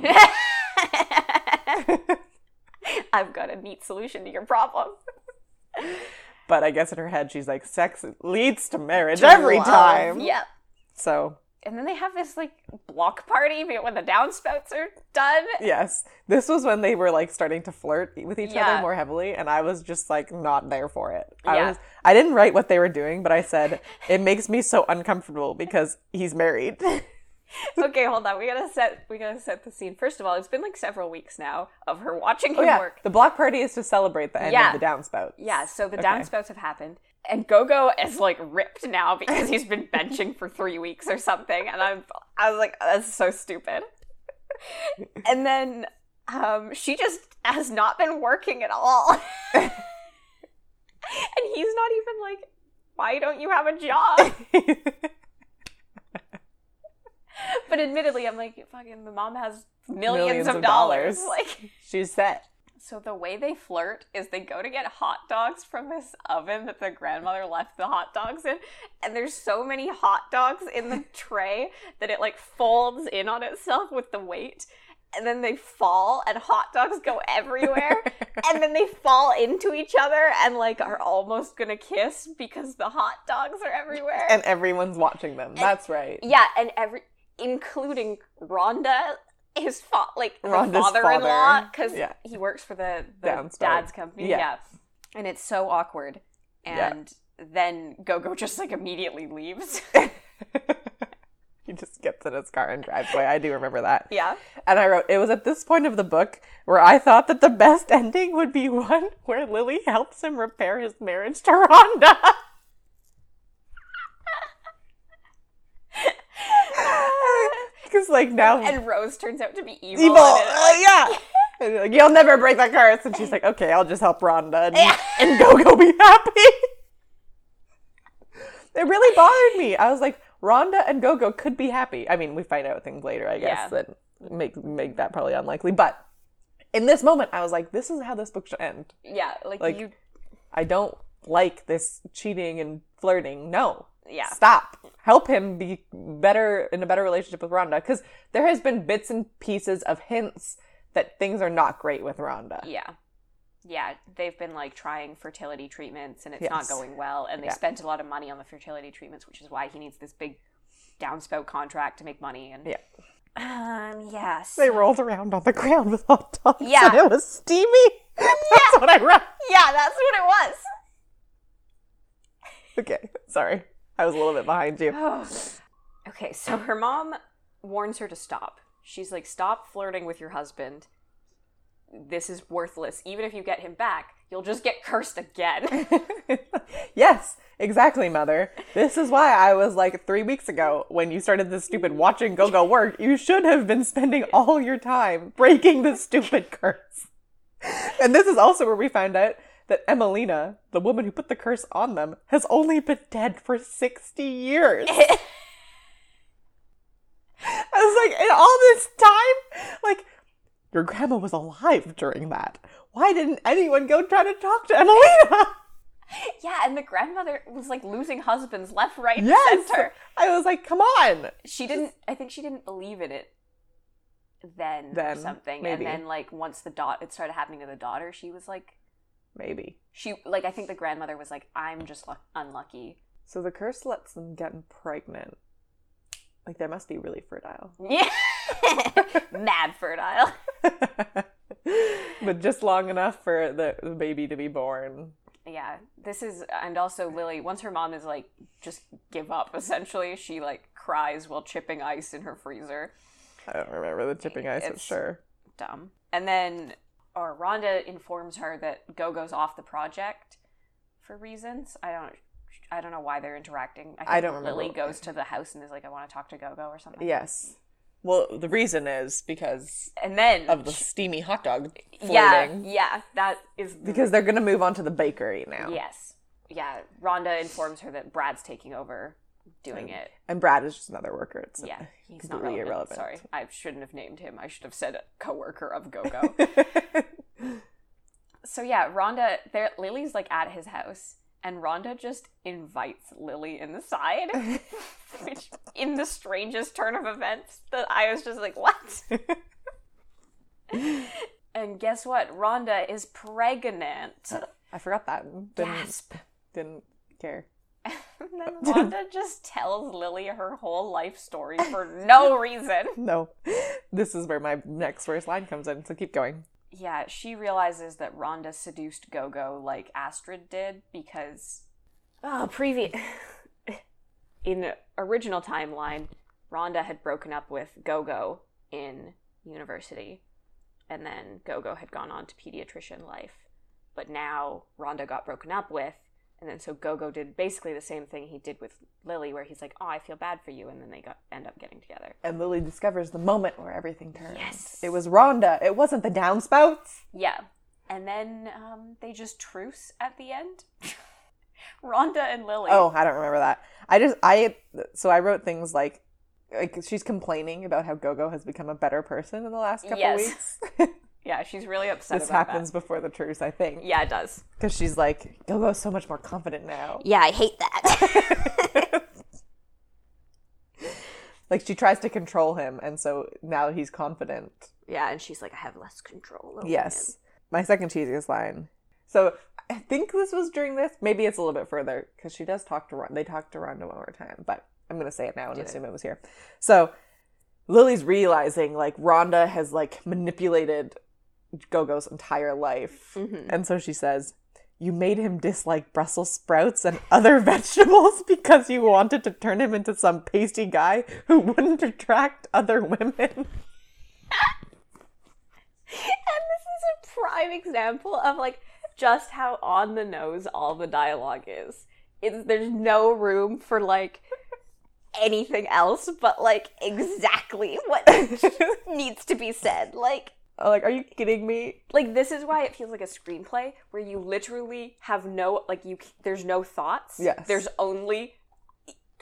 B: him.
A: I've got a neat solution to your problem.
B: But I guess in her head, she's like, sex leads to marriage every time.
A: Yeah.
B: So.
A: And then they have this, like, block party when the downspouts are done.
B: Yes. This was when they were, like, starting to flirt with each other more heavily, and I was just, like, not there for it. I didn't write what they were doing, but I said, it makes me so uncomfortable because he's married.
A: Okay, hold on. We gotta set the scene. First of all, it's been like several weeks now of her watching him work.
B: The block party is to celebrate the end of the downspouts.
A: Yeah, so the downspouts have happened. And Gogo is like ripped now because he's been benching for 3 weeks or something. And I was like, that's so stupid. And then she just has not been working at all. And he's not even like, why don't you have a job? But admittedly, I'm like, fucking, the mom has millions of dollars. Like,
B: she's set.
A: So the way they flirt is they go to get hot dogs from this oven that the grandmother left the hot dogs in. And there's so many hot dogs in the tray that it, like, folds in on itself with the weight. And then they fall, and hot dogs go everywhere. And then they fall into each other and, like, are almost gonna kiss because the hot dogs are everywhere.
B: And everyone's watching them. That's right.
A: Yeah, and including Rhonda, his
B: Rhonda's
A: father-in-law, because he works for the dad's company.
B: Yeah.
A: And it's so awkward. And then Gogo just, like, immediately leaves.
B: He just gets in his car and drives away. I do remember that.
A: Yeah.
B: And I wrote, it was at this point of the book where I thought that the best ending would be one where Lily helps him repair his marriage to Rhonda. Because, like, now...
A: And Rose turns out to be evil.
B: Yeah. And, like, you'll never break the curse. And she's like, okay, I'll just help Rhonda and Gogo be happy. It really bothered me. I was like, Rhonda and Gogo could be happy. I mean, we find out things later, I guess, that make that probably unlikely. But in this moment, I was like, this is how this book should end.
A: Yeah, like you...
B: I don't like this cheating and flirting. No.
A: Yeah.
B: Stop. Help him be better, in a better relationship with Rhonda. Because there has been bits and pieces of hints that things are not great with Rhonda.
A: Yeah. Yeah, they've been like trying fertility treatments and it's not going well. And they spent a lot of money on the fertility treatments, which is why he needs this big downspout contract to make money. And yes.
B: They rolled around on the ground with hot dogs.
A: Yeah.
B: And it was steamy. That's what I wrote.
A: Yeah, that's what it was.
B: Okay, sorry. I was a little bit behind you.
A: Okay, so her mom warns her to stop. She's like, stop flirting with your husband. This is worthless. Even if you get him back, you'll just get cursed again.
B: Yes, exactly, Mother. This is why I was like 3 weeks ago when you started this stupid watching Gogo work. You should have been spending all your time breaking this stupid curse. And this is also where we found out that Emelina, the woman who put the curse on them, has only been dead for 60 years. I was like, in all this time? Like, your grandma was alive during that. Why didn't anyone go try to talk to Emelina?
A: Yeah, and the grandmother was like losing husbands left, right, and
B: Yes!
A: center.
B: I was like, come on!
A: I think she didn't believe in it then or something.
B: Maybe.
A: And then like once it started happening to the daughter, she was like,
B: Maybe.
A: I think the grandmother was like, I'm just unlucky.
B: So the curse lets them get pregnant. Like, they must be really fertile.
A: Yeah. Mad fertile.
B: But just long enough for the baby to be born.
A: Yeah. And also Lily, once her mom is like, just give up, essentially, she like cries while chipping ice in her freezer.
B: I don't remember the chipping ice, but sure.
A: Dumb. And then Rhonda informs her that Gogo's off the project for reasons. I don't know why they're interacting. I
B: don't remember.
A: Lily goes to the house and is like, I want to talk to Gogo or something.
B: Yes. Well, the reason is because of the steamy hot dog flirting.
A: Yeah, that is...
B: Because they're going to move on to the bakery now.
A: Yes. Yeah, Rhonda informs her that Brad's taking over doing it.
B: And Brad is just another worker. It's
A: he's not
B: completely
A: irrelevant. Sorry, I shouldn't have named him. I should have said co-worker of Gogo. So yeah, Lily's like at his house, and Rhonda just invites Lily inside, which in the strangest turn of events that I was just like, what? And guess what? Rhonda is pregnant.
B: I forgot that.
A: Gasp.
B: Didn't care.
A: And then Rhonda just tells Lily her whole life story for no reason.
B: No. This is where my next worst line comes in, so keep going.
A: Yeah, she realizes that Rhonda seduced Gogo like Astrid did because... in original timeline, Rhonda had broken up with Gogo in university, and then Gogo had gone on to pediatrician life. But now Rhonda got broken up with, and then so Gogo did basically the same thing he did with Lily, where he's like, oh, I feel bad for you, and then they end up getting together.
B: And Lily discovers the moment where everything turned.
A: Yes.
B: It was Rhonda. It wasn't the downspouts.
A: Yeah. And then they just truce at the end. Rhonda and Lily.
B: Oh, I don't remember that. I wrote things like she's complaining about how Gogo has become a better person in the last couple weeks.
A: Yeah, she's really upset
B: this
A: about
B: happens before the truce, I think.
A: Yeah, it does.
B: Because she's like, Gogo's so much more confident now.
A: Yeah, I hate that.
B: Like, she tries to control him, and so now he's confident.
A: Yeah, and she's like, I have less control over him.
B: My second cheesiest line. So, I think this was during this. Maybe it's a little bit further, because she does talk to Rhonda. They talk to Rhonda one more time, but I'm going to say it now and assume it was here. So, Lily's realizing, like, Rhonda has, like, manipulated Gogo's entire life. Mm-hmm. And so she says, you made him dislike Brussels sprouts and other vegetables because you wanted to turn him into some pasty guy who wouldn't attract other women. And
A: this is a prime example of, like, just how on the nose all the dialogue is. There's no room for, like, anything else but, like, exactly what needs to be said. Like,
B: are you kidding me?
A: Like, this is why it feels like a screenplay where you literally have there's no thoughts.
B: Yes.
A: There's only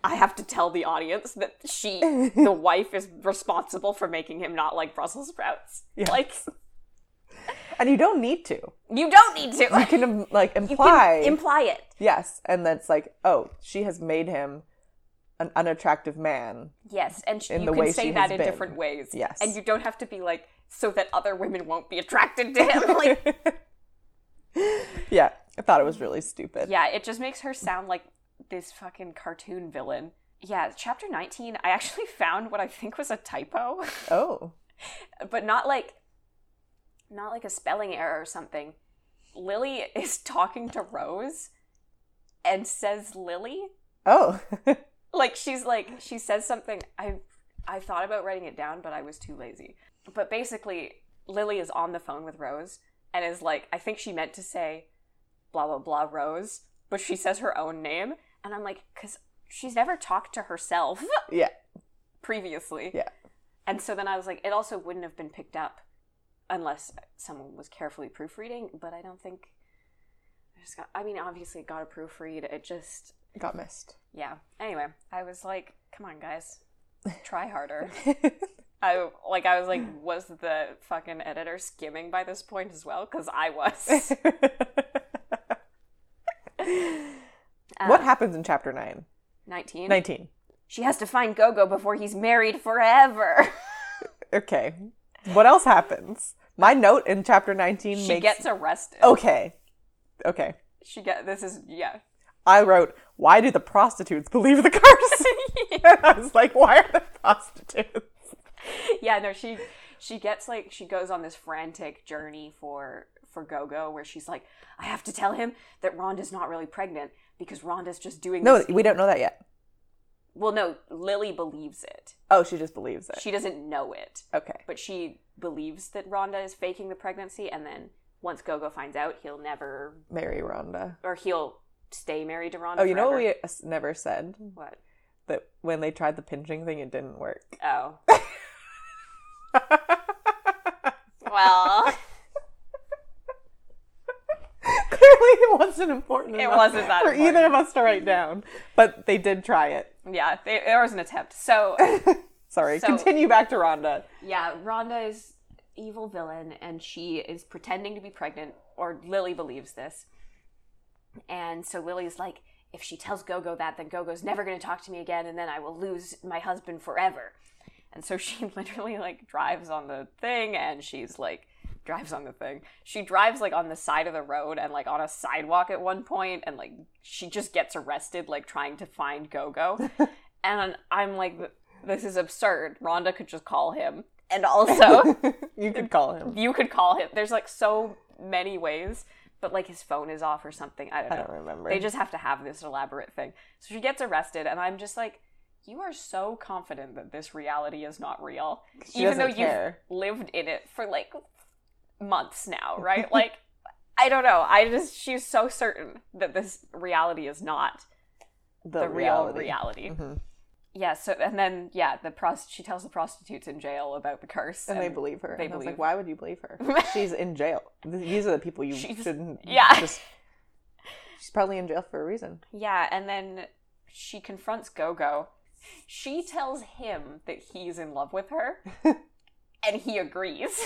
A: I have to tell the audience that the wife is responsible for making him not like Brussels sprouts.
B: Yes.
A: Like,
B: and you don't need to.
A: you don't need to.
B: You can like
A: You
B: imply.
A: can imply it.
B: Yes, and that's like, oh, she has made him an unattractive man.
A: Yes, and
B: In
A: you
B: the
A: can
B: way
A: say
B: she
A: that
B: has
A: in
B: been.
A: different ways.
B: Yes.
A: And you don't have to be like, so that other women won't be attracted to him. Like,
B: Yeah, I thought it was really stupid.
A: yeah, it just makes her sound like this fucking cartoon villain. Yeah, chapter 19, I actually found what I think was a typo,
B: Oh.
A: but not like a spelling error or something. Lily is talking to Rose and says Lily.
B: Oh.
A: Like, she says something. I thought about writing it down, but I was too lazy. But basically, Lily is on the phone with Rose and is like, I think she meant to say blah, blah, blah, Rose, but she says her own name. And I'm like, because she's never talked to herself
B: Yeah.
A: previously.
B: Yeah.
A: And so then I was like, it also wouldn't have been picked up unless someone was carefully proofreading, but I don't think... obviously it got a proofread. It just...
B: Got missed.
A: Yeah. Anyway, I was like, come on, guys. Try harder. I was like, was the fucking editor skimming by this point as well? Because I was.
B: What happens in chapter 9?
A: 19?
B: 19.
A: She has to find Gogo before he's married forever.
B: Okay. What else happens? My note in chapter 19
A: She
B: makes...
A: gets arrested.
B: Okay.
A: Yeah.
B: I wrote, why do the prostitutes believe the curse? And I was like, why are the prostitutes?
A: Yeah, no, she gets like, she goes on this frantic journey for Gogo where she's like, I have to tell him that Rhonda's not really pregnant because Rhonda's just doing
B: No,
A: this.
B: we don't know that yet.
A: Well, no, Lily believes it.
B: Oh, she just believes it.
A: She doesn't know it.
B: Okay.
A: But she believes that Rhonda is faking the pregnancy, and then once Gogo finds out, he'll never...
B: Marry Rhonda.
A: Or he'll stay married to Rhonda
B: Oh, you know what
A: forever.
B: we never said?
A: What?
B: That when they tried the pinching thing, it didn't work.
A: Oh. Well...
B: Clearly it wasn't important
A: It
B: enough
A: wasn't that
B: for
A: important.
B: either of us to write down. But they did try it.
A: Yeah, there was an attempt. So,
B: Sorry,
A: So-
B: continue back to Rhonda.
A: yeah, Rhonda is evil villain, and she is pretending to be pregnant, or Lily believes this. And so Lily's like, if she tells Gogo that, then Gogo's never going to talk to me again, and then I will lose my husband forever. And so she literally, like, drives on the thing, and she's like, she drives like on the side of the road and like on a sidewalk at one point, and like she just gets arrested like trying to find Gogo. And I'm like, this is absurd. Rhonda could just call him. And also
B: You could call him.
A: you could call him. There's like so many ways, but like his phone is off or something. I don't know.
B: I don't remember.
A: They just have to have this elaborate thing. So she gets arrested, and I'm just like, you are so confident that this reality is not real,
B: She
A: even though
B: doesn't care.
A: you've lived in it for like months now, right? Like, I don't know. She's so certain that this reality is not the real reality.
B: Mm-hmm.
A: Yeah. So, and then she tells the prostitutes in jail about the curse,
B: And they believe her.
A: They
B: And I was
A: believe
B: like, why would you believe her? She's in jail. These are the people you shouldn't.
A: Yeah.
B: She's probably in jail for a reason.
A: Yeah, and then she confronts Gogo. She tells him that he's in love with her, and he agrees.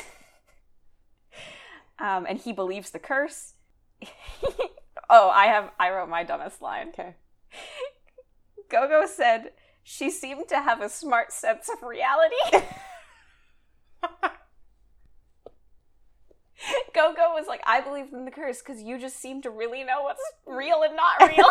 A: And he believes the curse. Oh, I wrote my dumbest line.
B: Okay.
A: Gogo said she seemed to have a smart sense of reality. Gogo was like, I believe in the curse because you just seem to really know what's real and not real.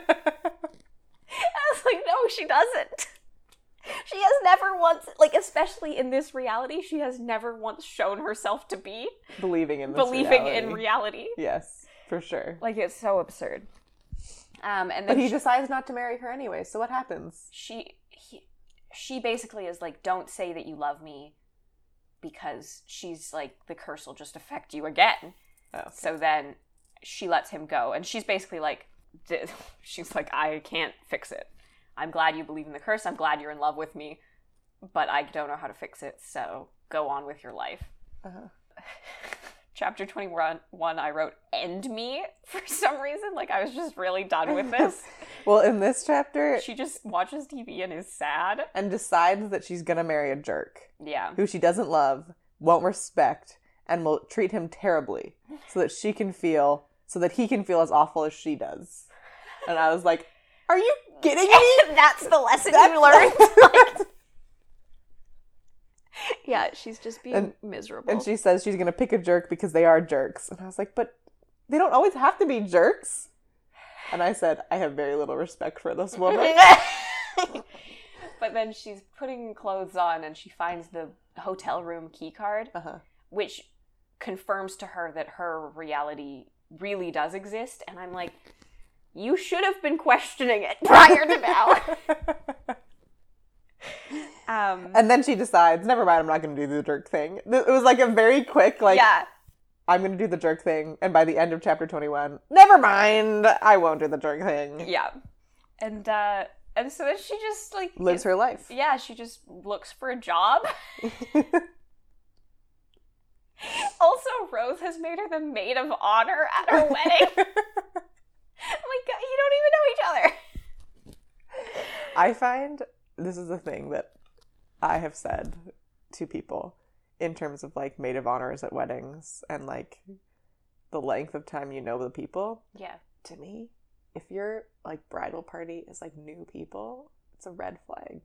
A: I was like, no, she doesn't. She has never once, like, especially in this reality, she has never once shown herself to be
B: Believing in
A: reality.
B: Yes, for sure.
A: Like, it's so absurd. And then
B: But he decides not to marry her anyway, so what happens?
A: she basically is like, don't say that you love me, because she's like, the curse will just affect you again.
B: Oh, okay.
A: So then she lets him go, and she's basically like, she's like, I can't fix it. I'm glad you believe in the curse. I'm glad you're in love with me, but I don't know how to fix it. So go on with your life.
B: Uh-huh.
A: Chapter 21, I wrote, end me for some reason. Like, I was just really done with this.
B: Well, in this chapter,
A: She just watches TV and is sad.
B: and decides that she's gonna marry a jerk
A: Yeah.
B: who she doesn't love, won't respect, and will treat him terribly so that he can feel as awful as she does. And I was like, are you kidding me?
A: That's the lesson
B: That's
A: you learned. Yeah, she's just being miserable.
B: And she says she's gonna pick a jerk because they are jerks. And I was like, but they don't always have to be jerks. And I said, I have very little respect for this woman.
A: But then she's putting clothes on and she finds the hotel room key card, which confirms to her that her reality really does exist. And I'm like, you should have been questioning it prior to now.
B: And then she decides, never mind, I'm not going to do the jerk thing. It was like a very quick,
A: yeah.
B: I'm going to do the jerk thing. And by the end of chapter 21, never mind, I won't do the jerk thing.
A: Yeah. And so then she just, like...
B: lives her life.
A: Yeah, she just looks for a job. Also, Rose has made her the maid of honor at her wedding. Oh my god, you don't even know each other.
B: I find this is a thing that I have said to people in terms of, like, maid of honors at weddings and, like, the length of time you know the people.
A: Yeah.
B: To me, if your, like, bridal party is, like, new people, it's a red flag.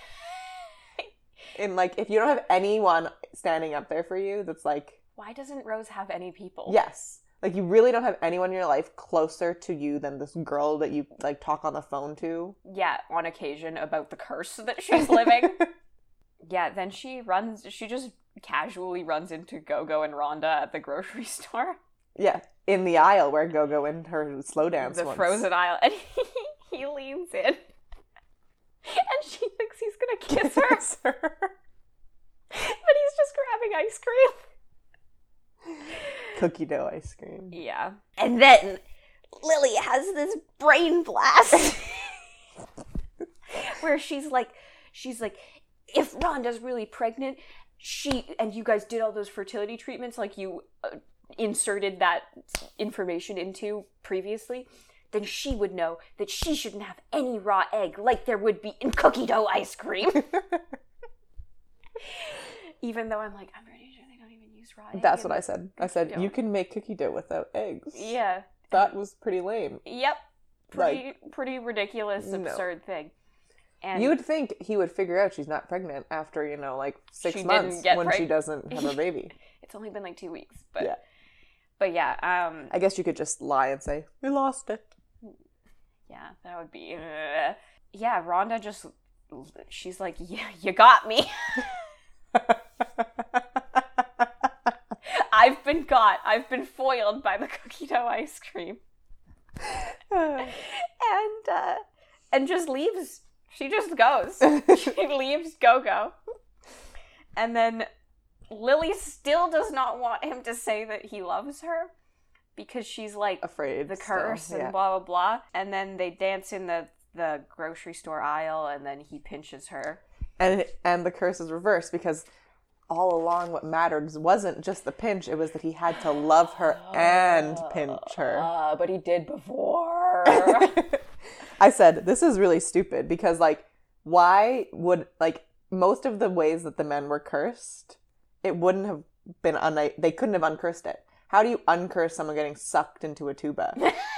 B: And, like, if you don't have anyone standing up there for you that's, like...
A: Why doesn't Rose have any people?
B: Yes. Like, you really don't have anyone in your life closer to you than this girl that you, like, talk on the phone to.
A: Yeah, on occasion about the curse that she's living. Yeah, then she just casually runs into Go-Go and Rhonda at the grocery store.
B: Yeah, in the aisle where Go-Go and her slow dance
A: The
B: once.
A: frozen aisle. And he leans in. And she thinks he's gonna kiss her.
B: Kiss her.
A: But he's just grabbing ice cream.
B: Cookie dough ice cream.
A: Yeah. And then Lily has this brain blast. Where she's like, if Rhonda's really pregnant, and you guys did all those fertility treatments like you inserted that information into previously, then she would know that she shouldn't have any raw egg like there would be in cookie dough ice cream. Even though I'm pretty sure they don't even use raw egg.
B: That's what I said. I said,
A: dough.
B: you can make cookie dough without eggs.
A: Yeah.
B: That was pretty lame.
A: Yep. Pretty ridiculous, absurd thing. And
B: you would think he would figure out she's not pregnant after, 6
A: She
B: months
A: didn't get
B: when she doesn't have a baby.
A: It's only been 2 weeks, but
B: Yeah.
A: But yeah,
B: I guess you could just lie and say, we lost it.
A: Yeah, that would be... Yeah, Rhonda just... She's like, yeah, you got me. I've been got. I've been foiled by the cookie dough ice cream. And just leaves. She just goes. She leaves Go-Go. And then Lily still does not want him to say that he loves her because she's like
B: afraid
A: the curse
B: still,
A: and blah blah blah. And then they dance in the grocery store aisle and then he pinches her.
B: And the curse is reversed because all along what mattered wasn't just the pinch, it was that he had to love her and pinch her.
A: But he did before.
B: I said, this is really stupid because, why would, most of the ways that the men were cursed, it wouldn't have been, they couldn't have uncursed it. How do you uncurse someone getting sucked into a tuba?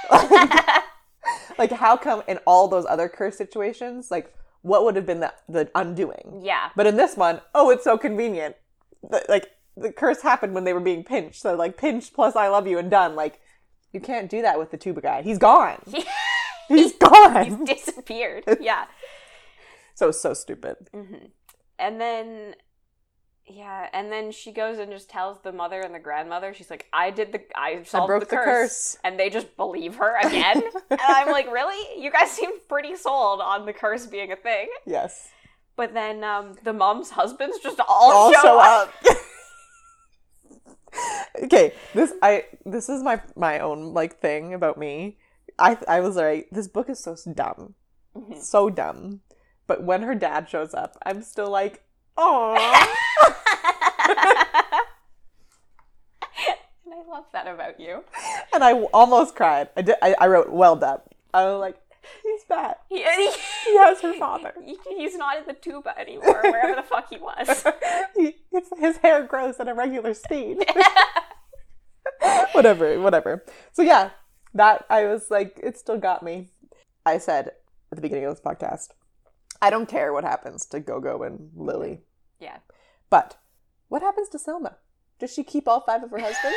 B: How come in all those other curse situations, what would have been the undoing?
A: Yeah.
B: But in this one, it's so convenient. The curse happened when they were being pinched. So, pinch plus I love you and done. You can't do that with the tuba guy. He's gone. He's gone.
A: He's disappeared. Yeah.
B: So stupid.
A: Mm-hmm. And then she goes and just tells the mother and the grandmother. She's like, I solved
B: broke
A: the
B: the curse.
A: And they just believe her again. And I'm like, really? You guys seem pretty sold on the curse being a thing.
B: Yes.
A: But then the mom's husbands just all show up.
B: Okay, this is my own thing about me. I was like, this book is so dumb. Mm-hmm. So dumb. But when her dad shows up, I'm still like, aww.
A: And I love that about you.
B: And I almost cried. I wrote, well done. I was like, he's that.
A: He
B: has her father.
A: He's not in the tuba anymore, wherever the fuck he was.
B: His hair grows at a regular speed. Whatever. So yeah, that I was like, it still got me. I said at the beginning of this podcast, I don't care what happens to Gogo and Lily.
A: Yeah.
B: But what happens to Selma? Does she keep all 5 of her husbands?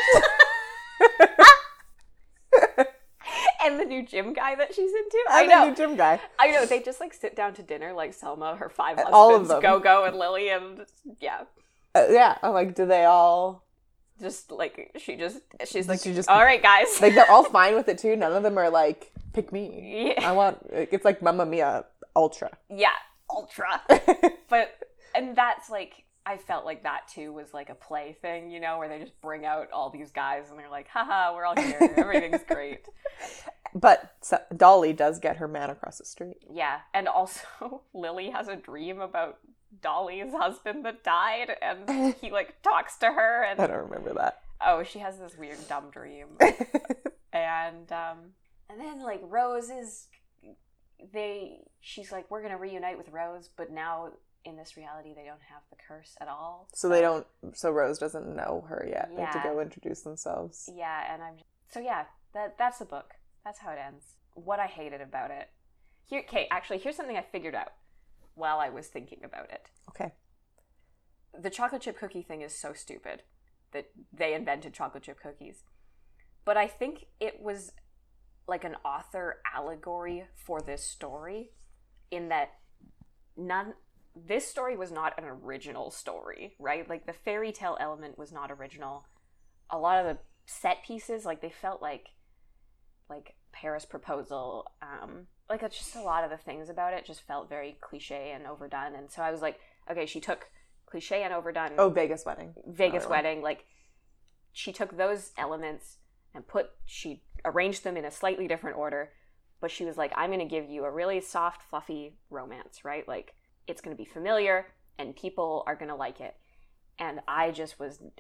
A: And the new gym guy that she's into.
B: I know. The new gym guy.
A: I know. They just like sit down to dinner like Selma, her 5 husbands,
B: all of them.
A: Gogo and Lily, and yeah.
B: Yeah. I'm like, do they all...
A: Just like, she's like, all right, guys.
B: Like, they're all fine with it too. None of them are like, pick me.
A: Yeah.
B: I want... It's like Mamma Mia Ultra.
A: Yeah. Ultra. And that's like... I felt like that too was like a play thing, you know, where they just bring out all these guys and they're like, haha, we're all here. Everything's great.
B: But Dolly does get her man across the street.
A: Yeah. And also Lily has a dream about Dolly's husband that died and he like talks to her. And
B: I don't remember that.
A: Oh, she has this weird dumb dream. And then like Rose she's like, we're going to reunite with Rose, but now in this reality, they don't have the curse at all.
B: So Rose doesn't know her yet. Yeah. They have to go introduce themselves.
A: Yeah, and that's the book. That's how it ends. What I hated about it. Here's something I figured out while I was thinking about it.
B: Okay.
A: The chocolate chip cookie thing is so stupid that they invented chocolate chip cookies. But I think it was like an author allegory for this story in that this story was not an original story, right? Like, the fairy tale element was not original. A lot of the set pieces, like, they felt like Paris Proposal. Like, it's just a lot of the things about it just felt very cliche and overdone. And so I was like, okay, she took cliche and overdone.
B: Oh, Vegas Wedding.
A: Like, she took those elements and she arranged them in a slightly different order. But she was like, I'm going to give you a really soft, fluffy romance, right? Like, it's going to be familiar and people are going to like it. And it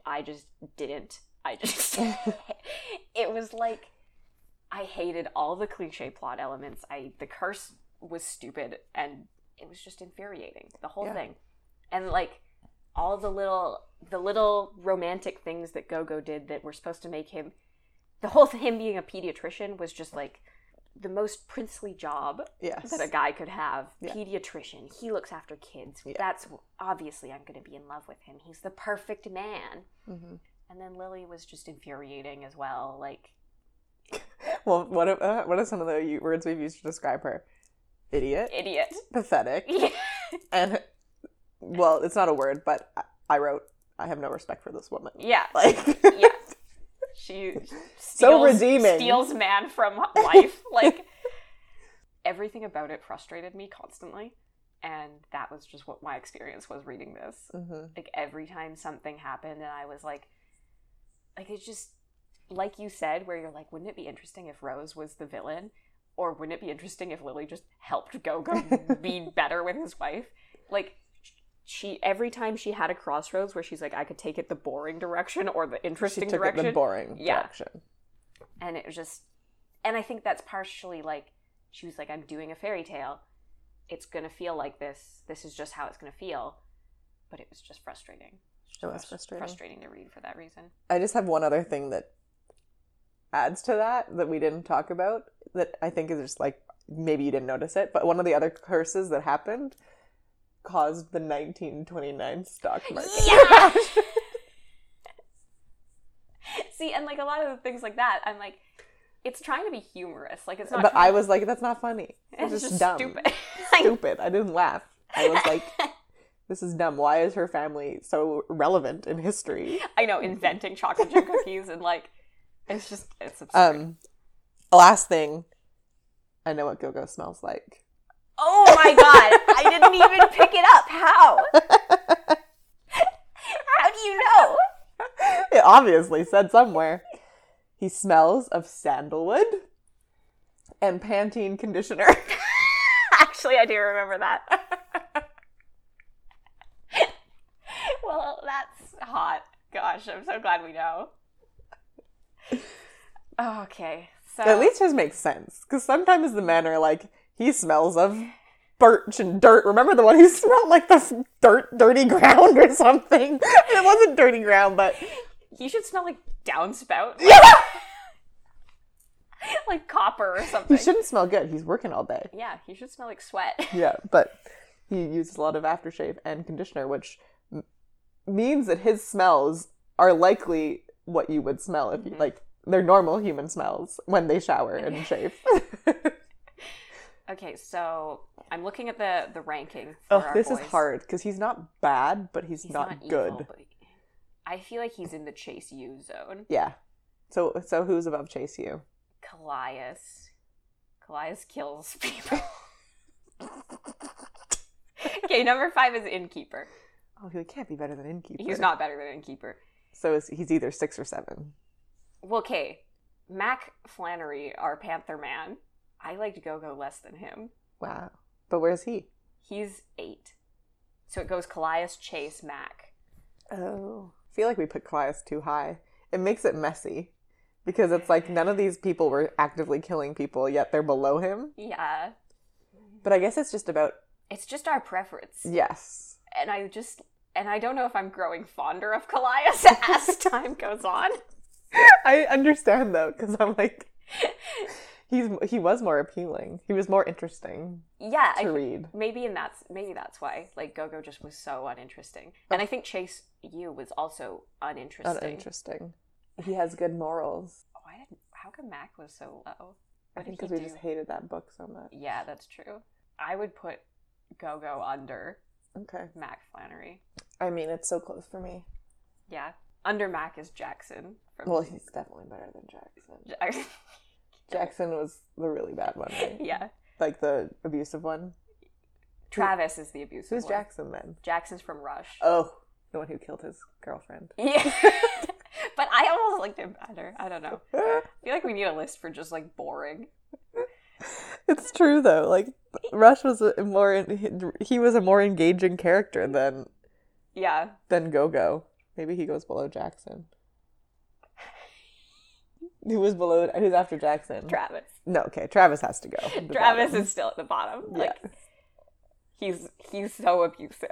A: was like, I hated all the cliche plot elements. The curse was stupid and it was just infuriating, the whole thing. And like all the little romantic things that Gogo did that were supposed to make him, him being a pediatrician was just like, the most princely job that a guy could have. Yeah. Pediatrician. He looks after kids. Yeah. That's obviously I'm going to be in love with him. He's the perfect man. Mm-hmm. And then Lily was just infuriating as well. Like,
B: well, what are some of the words we've used to describe her? Idiot. Pathetic. Yeah. And well, it's not a word, but I wrote, I have no respect for this woman.
A: Yeah.
B: Like.
A: Yeah. She
B: so redeeming.
A: Steals man from life. Like, everything about it frustrated me constantly. And that was just what my experience was reading this. Mm-hmm. Like, every time something happened and I was like, it's just, like you said, where you're like, wouldn't it be interesting if Rose was the villain? Or wouldn't it be interesting if Lily just helped Gogo be better with his wife? Like, every time she had a crossroads where she's like, I could take it the boring direction or the interesting direction.
B: She took it the boring direction.
A: And it was just, and I think that's partially like, she was like, I'm doing a fairy tale. It's going to feel like this. This is just how it's going to feel. But it was just frustrating.
B: It was frustrating.
A: Frustrating to read for that reason.
B: I just have one other thing that adds to that we didn't talk about that I think is just like, maybe you didn't notice it, but one of the other curses that happened caused the 1929 stock market.
A: Yeah! See, and like a lot of the things like that, I'm like, it's trying to be humorous. Like, it's not.
B: But I was like, that's not funny. It's just dumb.
A: Stupid.
B: Stupid. I didn't laugh. I was like, this is dumb. Why is her family so relevant in history?
A: I know, inventing chocolate chip cookies and like, it's absurd.
B: Last thing, I know what Gogo smells like.
A: Oh my god, I didn't even pick it up. How? How do you know?
B: It obviously said somewhere. He smells of sandalwood and Pantene conditioner.
A: Actually, I do remember that. Well, that's hot. Gosh, I'm so glad we know. Okay, so...
B: At least his makes sense. Because sometimes the men are like, He smells of birch and dirt. Remember the one who smelled like the dirty ground or something? It wasn't dirty ground, but...
A: He should smell like downspout.
B: Yeah!
A: Like copper or something.
B: He shouldn't smell good. He's working all day.
A: Yeah, he should smell like sweat.
B: Yeah, but he uses a lot of aftershave and conditioner, which means that his smells are likely what you would smell if you, like, they're normal human smells when they shower and shave.
A: Okay, so I'm looking at the ranking for our
B: This
A: boys.
B: is hard because he's not bad, but he's not good.
A: Evil, but I feel like he's in the Chase U zone.
B: Yeah. So who's above Chase U?
A: Callias. Callias kills people. Okay, number 5 is Innkeeper.
B: Oh, he can't be better than Innkeeper.
A: He's not better than Innkeeper.
B: So he's either 6 or 7.
A: Well, okay. Mac Flannery, our Panther Man, I liked Go-Go less than him.
B: Wow. But where's he?
A: He's 8. So it goes Callias, Chase, Mac.
B: Oh. I feel like we put Callias too high. It makes it messy. Because it's like none of these people were actively killing people, yet they're below him.
A: Yeah.
B: But I guess it's just about...
A: It's just our preference.
B: Yes.
A: And I don't know if I'm growing fonder of Callias as time goes on.
B: I understand though, because I'm like... He was more appealing. He was more interesting
A: Yeah,
B: to read.
A: Maybe that's why. Like Go-Go just was so uninteresting. And I think Chase U was also uninteresting.
B: Uninteresting. He has good morals.
A: Oh, how come Mac was so low?
B: I think because we just hated that book so much.
A: Yeah, that's true. I would put Go-Go under Mac Flannery.
B: I mean, it's so close for me.
A: Yeah. Under Mac is Jackson.
B: Well, he's definitely better than Jackson. Jackson was the really bad one, right?
A: Yeah.
B: Like the abusive one?
A: Travis is the abusive
B: Who's
A: one.
B: Jackson then?
A: Jackson's from Rush.
B: Oh, the one who killed his girlfriend.
A: Yeah. But I almost liked him better. I don't know. I feel like we need a list for just like boring.
B: It's true though. Like Rush was he was a more engaging character than Go-Go. Maybe he goes below Jackson. Who's after Jackson?
A: Travis.
B: No, okay, Travis has to go.
A: Travis is still at the bottom.
B: Yeah.
A: Like he's so abusive.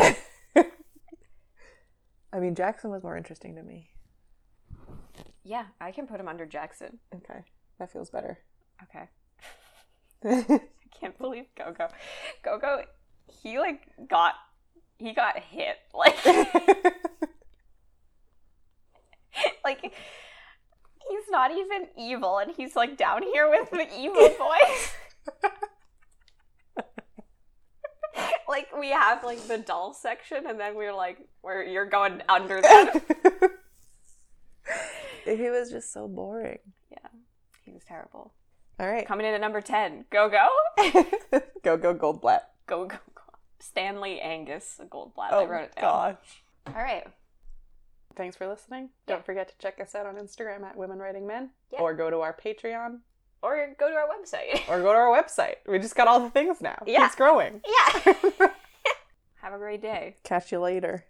B: I mean, Jackson was more interesting to me.
A: Yeah, I can put him under Jackson.
B: Okay, that feels better.
A: Okay. I can't believe Go-Go. Go-Go, he got hit. Like he's not even evil, and he's like down here with the evil boys. Like we have like the dull section, and then we're like, you're going under that.
B: He was just so boring.
A: Yeah, he was terrible.
B: All right,
A: coming in at number 10, Go-Go.
B: Go-Go Goldblatt.
A: Go-Go. Stanley Angus Goldblatt.
B: Oh,
A: I wrote it down.
B: Gosh.
A: All right.
C: Thanks for listening.
A: Yeah.
C: Don't forget to check us out on Instagram at Women Writing Men.
A: Yeah.
C: Or go to our Patreon.
A: Or go to our website.
B: Or go to our website. We just got all the things now.
A: Yeah.
B: It's growing.
A: Yeah. Have a great day.
B: Catch you later.